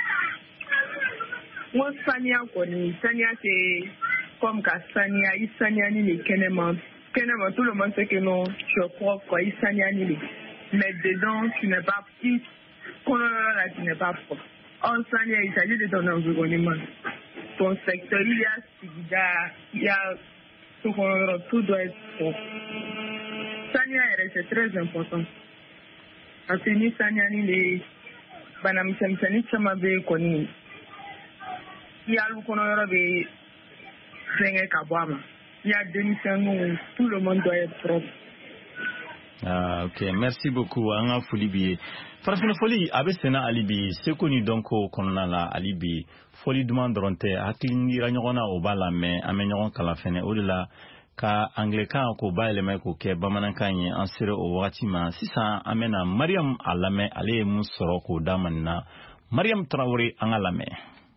Speaker 11: N ko saniya kɔni saniya c'est comme ka saniya i saniyani de kɛnɛma tout le monde sait que non tu es propre quoi i saniyani de mais dedans tu n'es pas kɔnɔyɔrɔ la tu n'es pas propre. En saniya, il s'agit de ton environnement. Ton secteur, il y a sigida, il y a tout doit être propre. Saniya, c'est très important. Parce que ni saniya ni les banamisɛmisɛnnin caman bɛ kɔni, i y'alu kɔnɔyɔrɔ bɛ fɛngɛ ka bɔ a ma. Il y a denmisɛnninw, tout le monde doit être propre.
Speaker 3: Ok, merci beaucoup. An ka foli b'i ye. Farafina foli a bɛ senna hali bi seko ni dɔnko kɔnɔna la hali bi foli duman dɔrɔn tɛ hakili yira ɲɔgɔn na o b'a la mais an bɛ ɲɔgɔn kalan fɛnɛ o de la ka anglais-kan k'o bayɛlɛma k'o kɛ bamanankan ye an sera o wagati ma sisan an bɛna Mariam a lamɛn ale ye mun sɔrɔ k'o d'a ma nin na Mariam Traoré an ka lamɛn.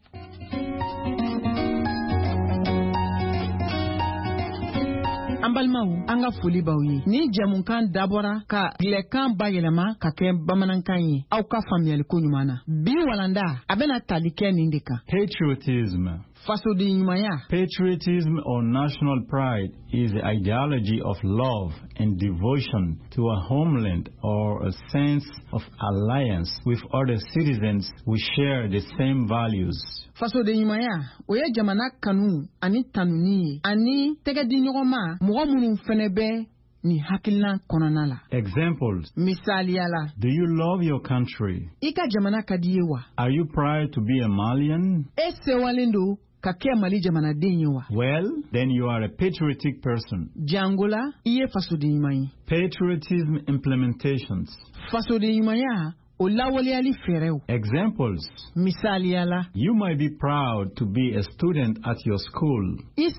Speaker 12: An balimaw an ka foli b'aw ye ni jɛmukan dabɔra ka anglais-kan bayɛlɛma ka kɛ bamanankan ye aw ka faamuyali ko ɲuman na bi walanda a bɛna tali kɛ nin de kan
Speaker 3: Patriotism Patriotism or national pride is the ideology of love and devotion to a homeland or a sense of alliance with other citizens who share the same values.
Speaker 12: Fasode nyumaya oye jamana kanu ani tanuni ani tegedi nyogoma mogo munu fenebe ni hakilna kononala.
Speaker 3: Examples.
Speaker 12: Misaliala.
Speaker 3: Do you love your country?
Speaker 12: Ika jamana kadiyewa.
Speaker 3: Are you proud to be a Malian?
Speaker 12: Ese walendo kakia Mali jamana denyewa.
Speaker 3: Well, then you are a patriotic person.
Speaker 12: Jangola iye fasode nyumai.
Speaker 3: Patriotism implementations.
Speaker 12: Fasode nyumaya
Speaker 3: examples.
Speaker 12: Misaliala.
Speaker 3: You might be proud to be a student at your school.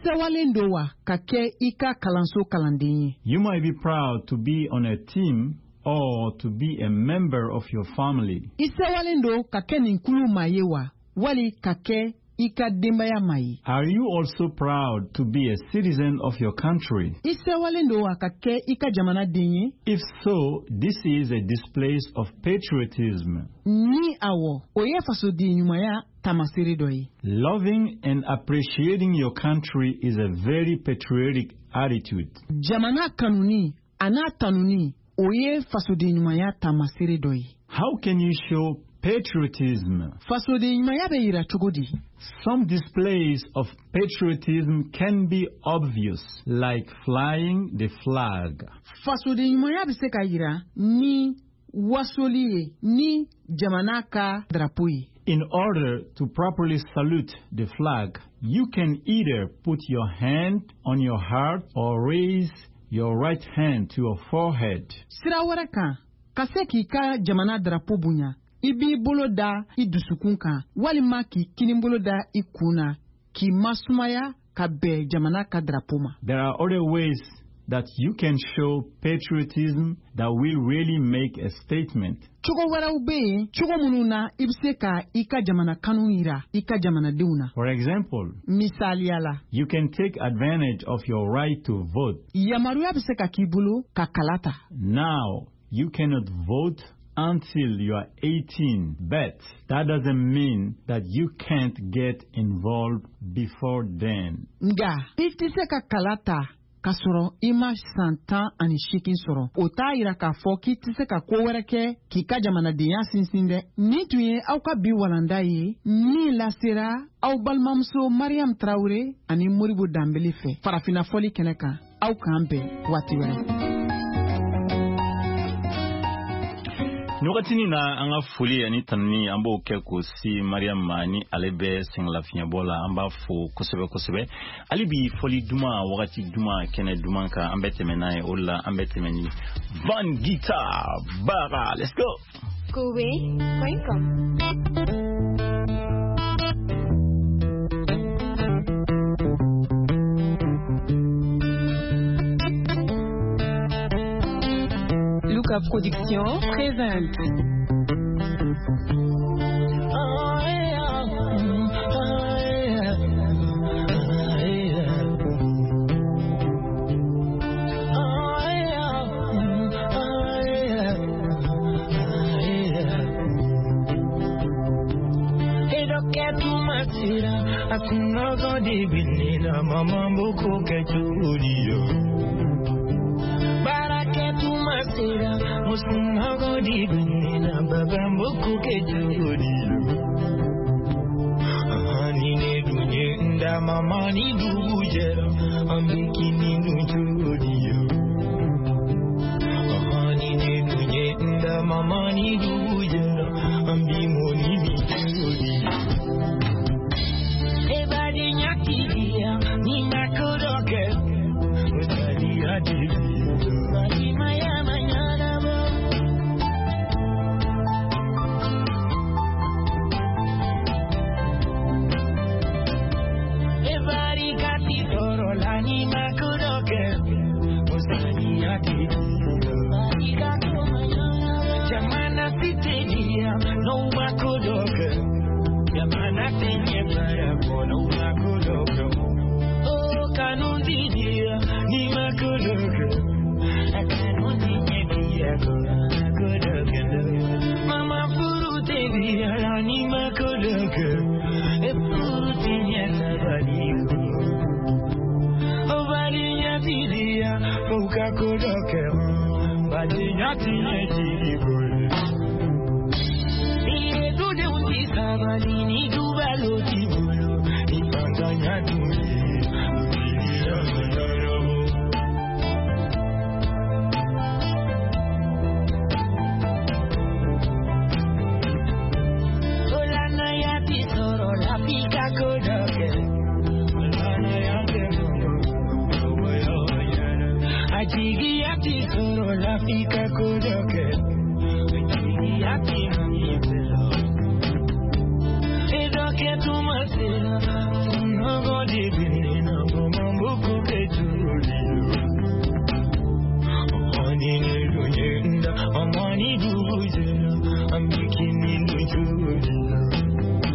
Speaker 3: You might be proud to be on a team or to be a member of your family. Are you also proud to be a citizen of your country? If so, this is a display of patriotism. Loving and appreciating your country is a very patriotic attitude. How can you show patriotism? Some displays of patriotism can be obvious, like flying the flag. In order to properly salute the flag, you can either put your hand on your heart or raise your right hand to your forehead.
Speaker 12: Ibi boloda idusukunka walima ki kini boloda ikuna ki masumaya kabe jamana kadrapoma.
Speaker 3: There are other ways that you can show patriotism that will really make a statement.
Speaker 12: Chugo wara ube chugo mununa ibseka ika jamana kanuira ika jamana deuna.
Speaker 3: For example,
Speaker 12: misaliala,
Speaker 3: you can take advantage of your right to vote.
Speaker 12: Yamaru ibseka kibulu kakalata.
Speaker 3: Now you cannot vote until you are 18, but that doesn't mean that you can't get involved before then.
Speaker 12: Nga, iftiseka kalata kasoro ima santa ani shikin soro. Ota ira ka foki tiseka kowereke kika jamana diya sinsinde. Ni tuye au ka biwalandaye, ni lasera au balmamso Mariam Traore ani Moribo Dambele fe. Farafina foli keneka au kampe watiwere.
Speaker 3: Nukatini na anga fuli ani tanni ambo keko si Mariam Mani alebe singla finyabola amba fu kosebe alibi foli duma wakati duma kene dumanka ambete menaye ola ambete meni Van Guitar Bara. Let's go.
Speaker 13: Kowe.com. Luca Production présente.
Speaker 7: Akuna godi binina mama mboko kechudio baraketu masira musuna godi binina baba mboko kechudio ani ne dunye nda mama ni dujero ambiki ni dujudio ani ne dunye nda mama ni dujero ambi moni dujudio. Mani Duja, I'm making you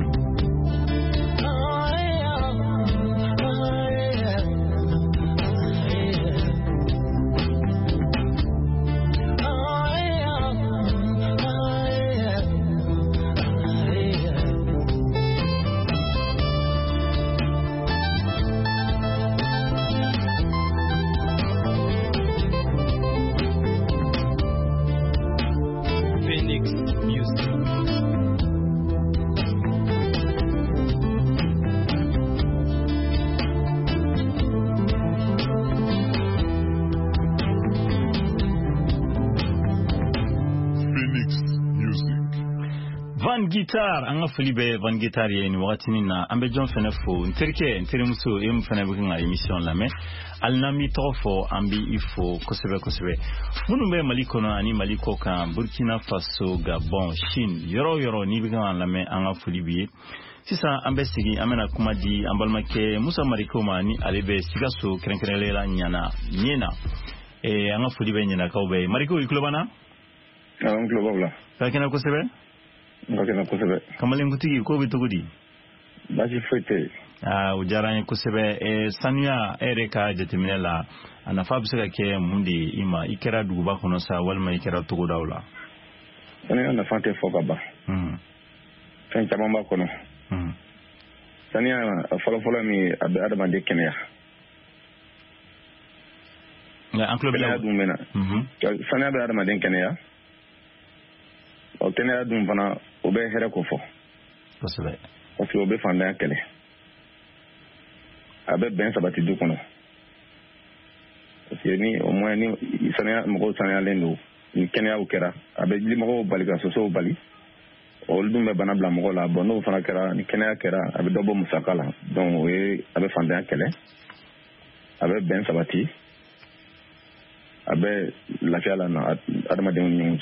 Speaker 3: Guitar anga flibe van guitar ye ni watini na ambe John fenefo nterke nterimuso em fenebuki nga emission la me alnami tofo ambi ifo kosebe munumbe malikono ani maliko ka Burkina Faso Gabon Chine yoro ni biga la me anga flibe sisa ambe sigi amena kumadi ambalmake Musa Marikoma ni alebe sigaso krenkelela nyana anga flibe nyana kaube Mariko iklobana
Speaker 14: klobabla
Speaker 3: takena kosebe
Speaker 14: ngakena kusebe
Speaker 3: kamalengutigi ko bitugudi
Speaker 14: baji fete
Speaker 3: ujaranye kusebe sanya ereka jetimela ana fabsega ke mundi ima ikera duba kono sa walma ikera tugo dawla
Speaker 14: sanya na fante foka ba kan chamamba kono sanya folo mi abe adama de kenya
Speaker 3: ya anklo bela
Speaker 14: dumena sanya abe adama de kenya o kenya dum fana o be here ko fo
Speaker 3: kosebe
Speaker 14: parce que o be fanda kele abe ben sabati du kono parce que ni au moins ni sanya mo sanya lendo ni kenya o kera abe li mo bali ka so bali o dum be bana bla mo la bono fana kera ni kenya kera abe dobo musakala donc we abe fanda kele abe ben sabati abe la fiala na adama de nyunje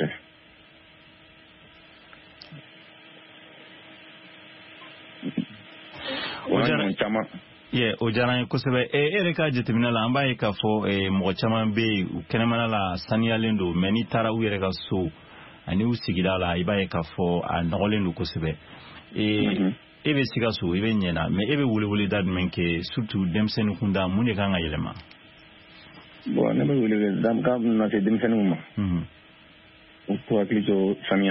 Speaker 3: ojana kusebe ereka jetimina la ambaye ka fo mo chama be kenemana la sania lendo meni tara u yereka so ani usigida la ibaye ka fo anolendo kusebe ebe siga so ebe nyena me ebe wule dad menke surtout demsenu kunda mune kanga yelema
Speaker 14: bon ne be wule dam ka na se demsenu ma ko aklijo sania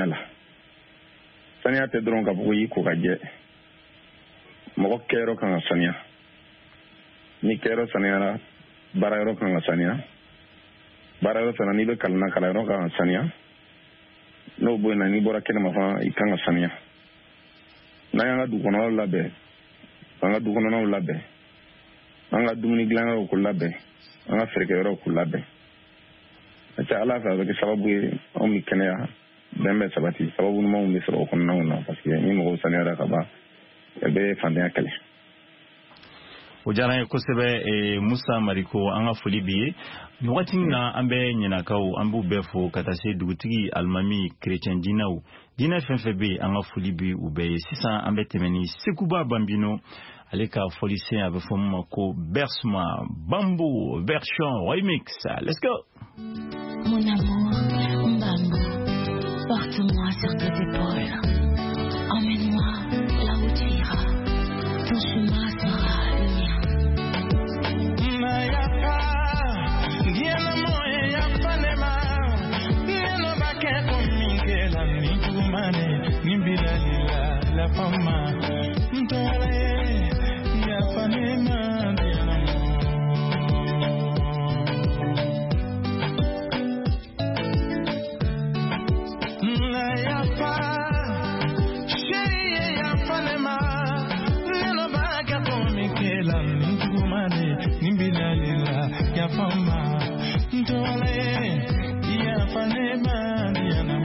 Speaker 14: te dron ka buyi ko kaje mo kero kan sania ni kero sania barayro kan sania barayro sana ni be kalna kalaro kan sania no boy na ni bora kena mafa ikanga sania na yanga du kono labe anga du kono no labe anga du ni glanga ko labe anga ferkero ko labe acha ala fa ke sababu o mi kenya dembe sabati sababu no mo mi soro ko na parce que ni mo sania ra ka ba ebe fanda kale
Speaker 3: ojana kusebe Musa Mariko anga folibi ni watinga ambe nyina kawo ambu befo katase dugutigi almami chrétien dina fenfebe anga folibi ube sisa ambe temeni sekuba bambino aleka folicien ave fomma ko bercement bambou version remix. Let's go.
Speaker 15: Mon amour bambou, porte-moi sur tes épaules, emmène-moi là où tu iras, ton chemin sera le mien.
Speaker 7: La fama, ntole ya fanema na ya fa shey ya fanema neno baka komikela ntumane nimbilalila ya fama ntole ya fanema ya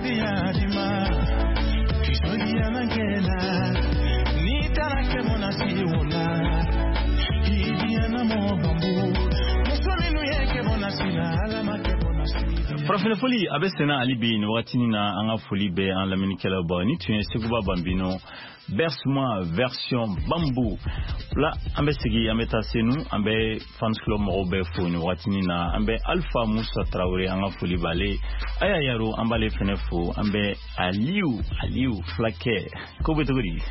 Speaker 4: Yadima, Kisodiana Gena, Nitara Kemona Siona, Idiana Mobambu, Mussolino Yakebona Sina, Alama Kebona Sina.
Speaker 3: Farafina foli abe sena ali bi wakati na anga foli be an lamini kala ba ni tu Seguba Bambino berce-moi version bambou la ambe sigi ambe tasenu ambe fans club mo be foni wakati na ambe Alpha Moussa Traoré anga foli bale aya yaro ambale fenefo ambe Aliou Flaquet ko betogori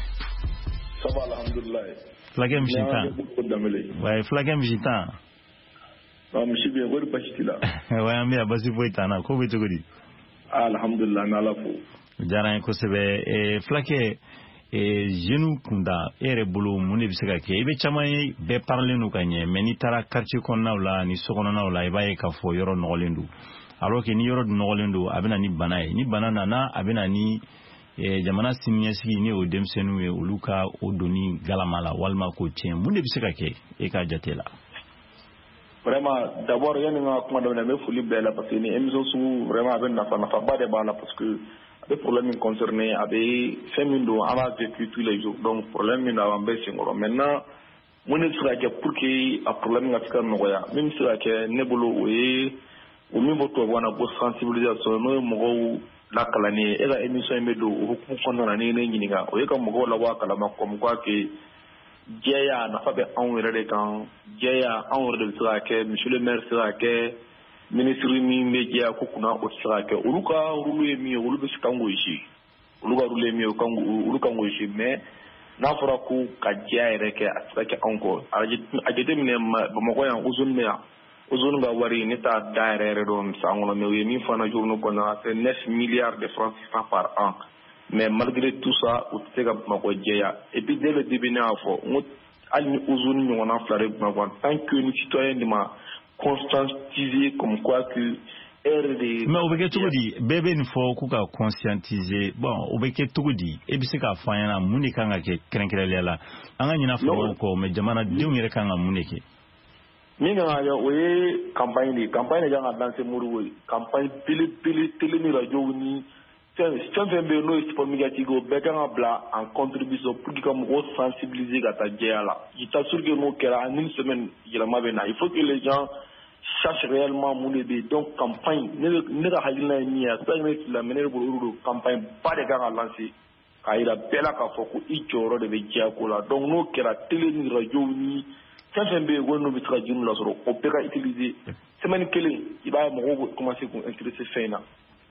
Speaker 16: ça va alhamdulillah
Speaker 3: Flaquet mjitan ouais Flaquet mjitan
Speaker 16: monsieur bien wori bastila
Speaker 3: ouais ambe abasi poitana ko betogori
Speaker 16: alhamdulillah na lafu
Speaker 3: jaran ko sebe Flaquet jeune kunda ere bolo mun bi se ka kɛ I bɛ caman ye bɛɛ parler nu ka ɲɛ mais ni taara quartier kɔnɔnaw la ni sokɔnɔnaw la I b'a ye k'a fɔ yɔrɔ nɔgɔlen don alors que ni yɔrɔ nɔgɔlen don a bɛ na ni bana ye ni bana nana a bɛ na ni jamana siniɲɛsigi ni o denmisɛnninw ye olu ka o doni galama la walima ko tiɲɛ mun de bɛ se ka kɛ e ka jate la
Speaker 16: vraiment d'abord yani nga kuma daminɛ n bɛ foli bɛɛ la parce que ni émission sugu vraiment a bɛ nafaba de b'a la parce que des problèmes concernés avec féminin on a vécu tous les jours donc problème min a ambé singoro maintenant mon sera que pour que a problème nga tika noya même sera que nebolo o niveau to wana bo sensibilisation no mo la kalani e la émission me do hukumu kono na ne nyinga o ka mo la wa kala ma comme quoi que jeya na fa be en rede kan jeya en rede sera que monsieur le maire sera que ministre ni media ko kuna o sera ke uluka rulu emi ulu be sikango ishi uluka rulu emi o kango uluka ngo ishi mais na fora ko ka dia ere ke asira ke encore ajete mine ba ko yan uzun me uzun ga wari ni ta daire don sangono me yemi fana journo ko na c'est 9 milliards de francs CFA par an mais malgré tout ça o tega ma ko jeya et puis dès le début na fo mo alni uzun ni wona flare ma ko tant que ni citoyen de ma conscientiser comme quoi que
Speaker 3: mais o bɛ cogo di bɛɛ bɛ nin fɔ k'u ka conscientiser bon o bɛ kɛ cogo di e bɛ se k'a fɔ an ɲɛna mun de kan ka kɛ kɛrɛnkɛrɛnnenya la an ka ɲina fɔlɔ kɔ mais jamanadenw yɛrɛ kan ka mun de kɛ
Speaker 16: min kan ka kɛ o ye campagne de kan ka lancer Modibo ye campagne belebele télé ni radio ni fɛn bɛ yen n'o ye support médiatique o bɛɛ kan ka bila en contribution pour que ka mɔgɔw sensibiliser ka taa jɛya la je t'assure que n'o kɛra en une semaine yɛlɛma bɛ na il faut que les gens cherchent réellement mun de bɛ donc campagne ne ka hakilina ye min ye c'est vrai que la mener bolo do campagne ba de kan ka lancer k'a yira bɛɛ la k'a fɔ ko I jɔyɔrɔ de bɛ jɛya ko la donc n'o kɛra télé ni radio ni fɛn bɛ yen ko n'o bɛ se ka juru lasɔrɔ o bɛɛ ka utiliser semaine kelen I b'a ye mɔgɔw bɛ commencer k'u intéresser fɛn in na.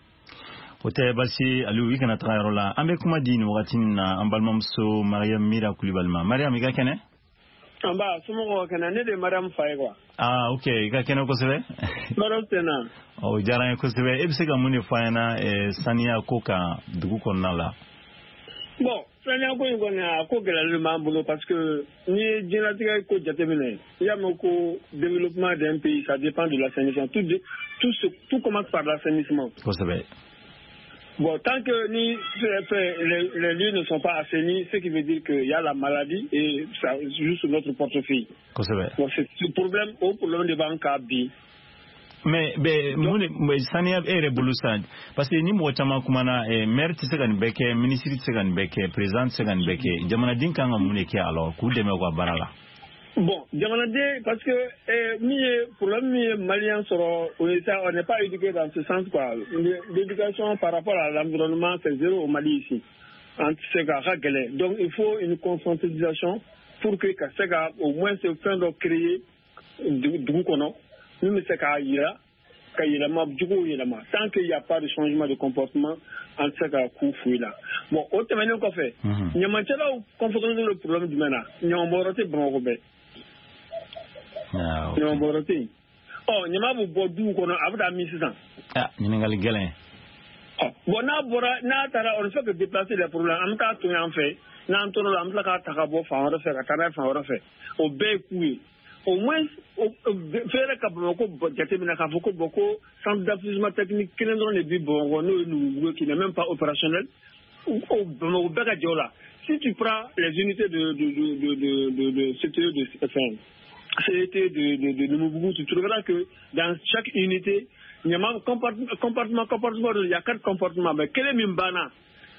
Speaker 3: o tɛ basi Aliou I kana taga yɔrɔ la an bɛ kuma di nin wagati min na an balimamuso Mariam Mira Kulibali ma Mariam I ka kɛnɛ
Speaker 17: an ba somɔgɔw kɛnɛ ne de Mariam fa ye quoi
Speaker 3: ok I ka kɛnɛ kosɛbɛ
Speaker 17: Mariam tɛna
Speaker 3: o diyara n ye kosɛbɛ e bɛ se ka mun de fɔ an ɲɛna saniya ko kan dugu kɔnɔna la
Speaker 17: bon saniya ko in kɔni a ko gɛlɛyalen b'an bolo parce que n'i ye diɲɛlatigɛ ko jateminɛ I y'a mɛn ko développement d'un pays ça dépend de l'assainissement tout commence par l'assainissement
Speaker 3: kosɛbɛ.
Speaker 17: Bon, tant que les lieux ne sont pas assainis, ce qui veut dire qu'il y a la maladie et ça joue sur notre portefeuille.
Speaker 3: Bon,
Speaker 17: c'est le problème de banque à bi.
Speaker 3: Mais saniya ere bulu san parce que ni mo chama kuma na maire tse kan beke ministre tse kan beke président tse kan beke jamanaden kan ga mun ke alors ku deme ko barala.
Speaker 17: Bon, jamanaden parce que problème malien soro on n'est pas éduqué dans ce sens quoi. L'éducation par rapport à l'environnement c'est zéro au Mali ici. Donc il faut une conscientisation pour que Kasega au moins se fasse de créer du kono. Nous mais c'est tant qu'il n'y a pas de changement de comportement en ce cas coup fouille là. Bon, autrement qu'on fait. Il y a maintenant confronté le problème du mena. Il y a un boroté bronrobé.
Speaker 3: Ah,
Speaker 17: il y a un boroté. Oh, il y a un bodou qu'on a avec 1600.
Speaker 3: Ah, il y a un galin.
Speaker 17: Bon, na tara on fait que déplacer les problèmes. En cas tout en fait. Na antoro am la ka takabo fa on fait ka tana fa on fait. Au bé coué. Au moins faire que jatemina ka foko boko centre d'affûtement technique qui ne bi bon nous qui n'est même pas opérationnel au bega diola. Si tu prends les unités de CTE de FM, CTE de Nouveau, tu trouveras que dans chaque unité nyama comportement il y a 4 comportements mais quel est Mimbana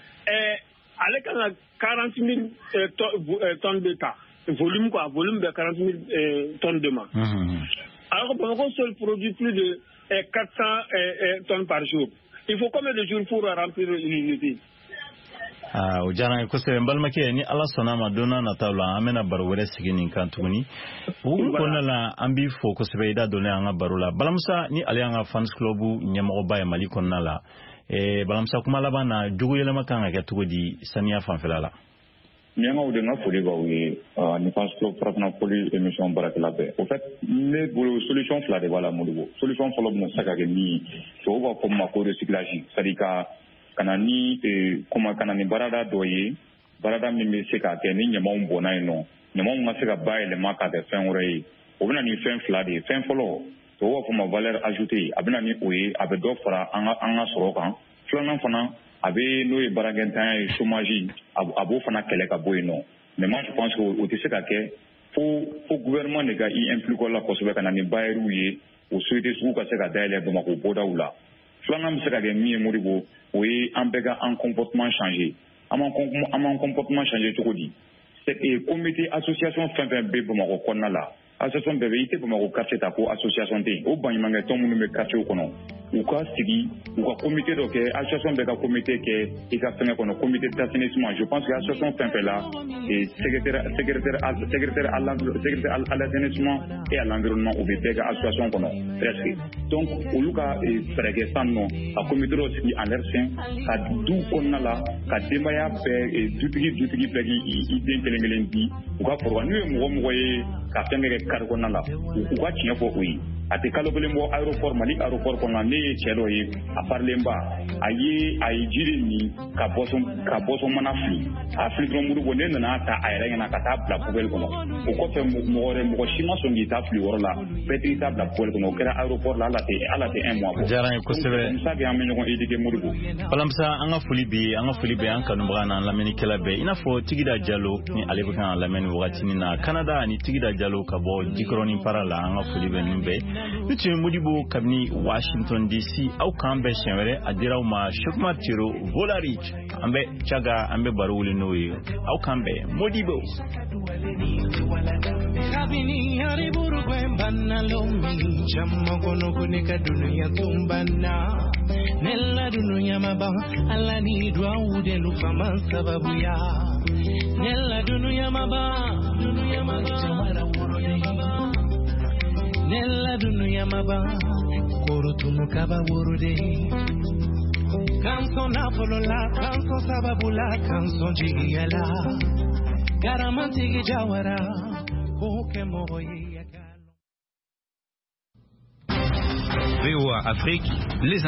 Speaker 17: avec 40 000 tonnes de tas volume de 40 000 tonnes de main. Alors qu'on seul produit plus de 400 tonnes par jour. Il faut combien de jours pour remplir l'unité?
Speaker 3: O jana ko se mbalmake ni ala sona madonna na tawla amena barwere sigini kan tuguni u konna la ambi fo ko se beida dole anga barula balamsa ni ale anga fans club nyamo baye mali konna la balamsa kuma la bana juguyela makanga ke tugudi sania fanfelala
Speaker 14: nyanga u de nga foli ba wi ni fans club prafna foli émission barakala be au fait les solutions fla de wala mudugo solution folo mo saka ke ni so ba ko ma ko recyclage sadika kanani kanani barada doye barada mi se ka ke ni nyama mbona ino nyama nga se ka ba ele maka de fin ore obina ni fin fla de fin folo to wa fo ma valeur ajoutée abina ni oye abe do fara anga soro kan flana fana abe no e baragentan e chômage abo fana kele ka boyno mais moi je pense que o te se ka ke faut gouvernement ne ga i impliquer la kosobe kanani bayeru ye o souhaiter su ka se ka daile do ma ko boda ula flana mi se ka ke mi e moribo oui, un comportement changé. Un comportement changé tout dit. C'est comité association fin bébé konna la. Association bébé pour mon quartier tapo association té. Au ban manga ton mon me quartier kono. Ou ka sigi, ou ka comité donc association bébé comité que et ka fin kono comité d'assainissement. Je pense que association fin là et secrétaire à l'assainissement et à l'environnement ou bébé association kono. Presque. Donc au luka et frère sanno a comité aussi en l'air sain ka du konna la ka demaya pe et dutigi pe i denkelengelendi ou ka pour nous mo ka fengere kar konna la ou ka tinya fo oui ate kalobele mo aéroport mali aéroport konna ne chelo yi a parlemba ayi jiri ni ka boson manafi afrique mo do ne na ta ayra na ka ta bla poubelle kono o ko fe mo shima so ngi ta fli worola petri ta bla poubelle kono kera aéroport la ala te un mois
Speaker 3: jaran ko sebe
Speaker 14: sa ga amenyo ko edige murigo
Speaker 3: palamsa anga fuli bi an kanu bana la meni kala be ina fo tigida jallo ni alebe kan la meni wati ni na canada ni tigida jallo ka bo jikroni parala anga fuli be nimbe uti mudibo kabni washington dc au kambe shenwere adira ma shukma tiro volarich ambe chaga ambe baruli noyi au kambe mudibo
Speaker 7: Kabini hari buru kwembana lomi Chama kono kunika dunia kumbana Nella dunia maba Alla ni dua ude lufama sababu ya Nella dunia maba Chamara urode Nella dunia maba Korotu mukaba urode Kanso napolola Kanso sababu la Kanso jigiyala Garamantigi jawara VOA Afrique, les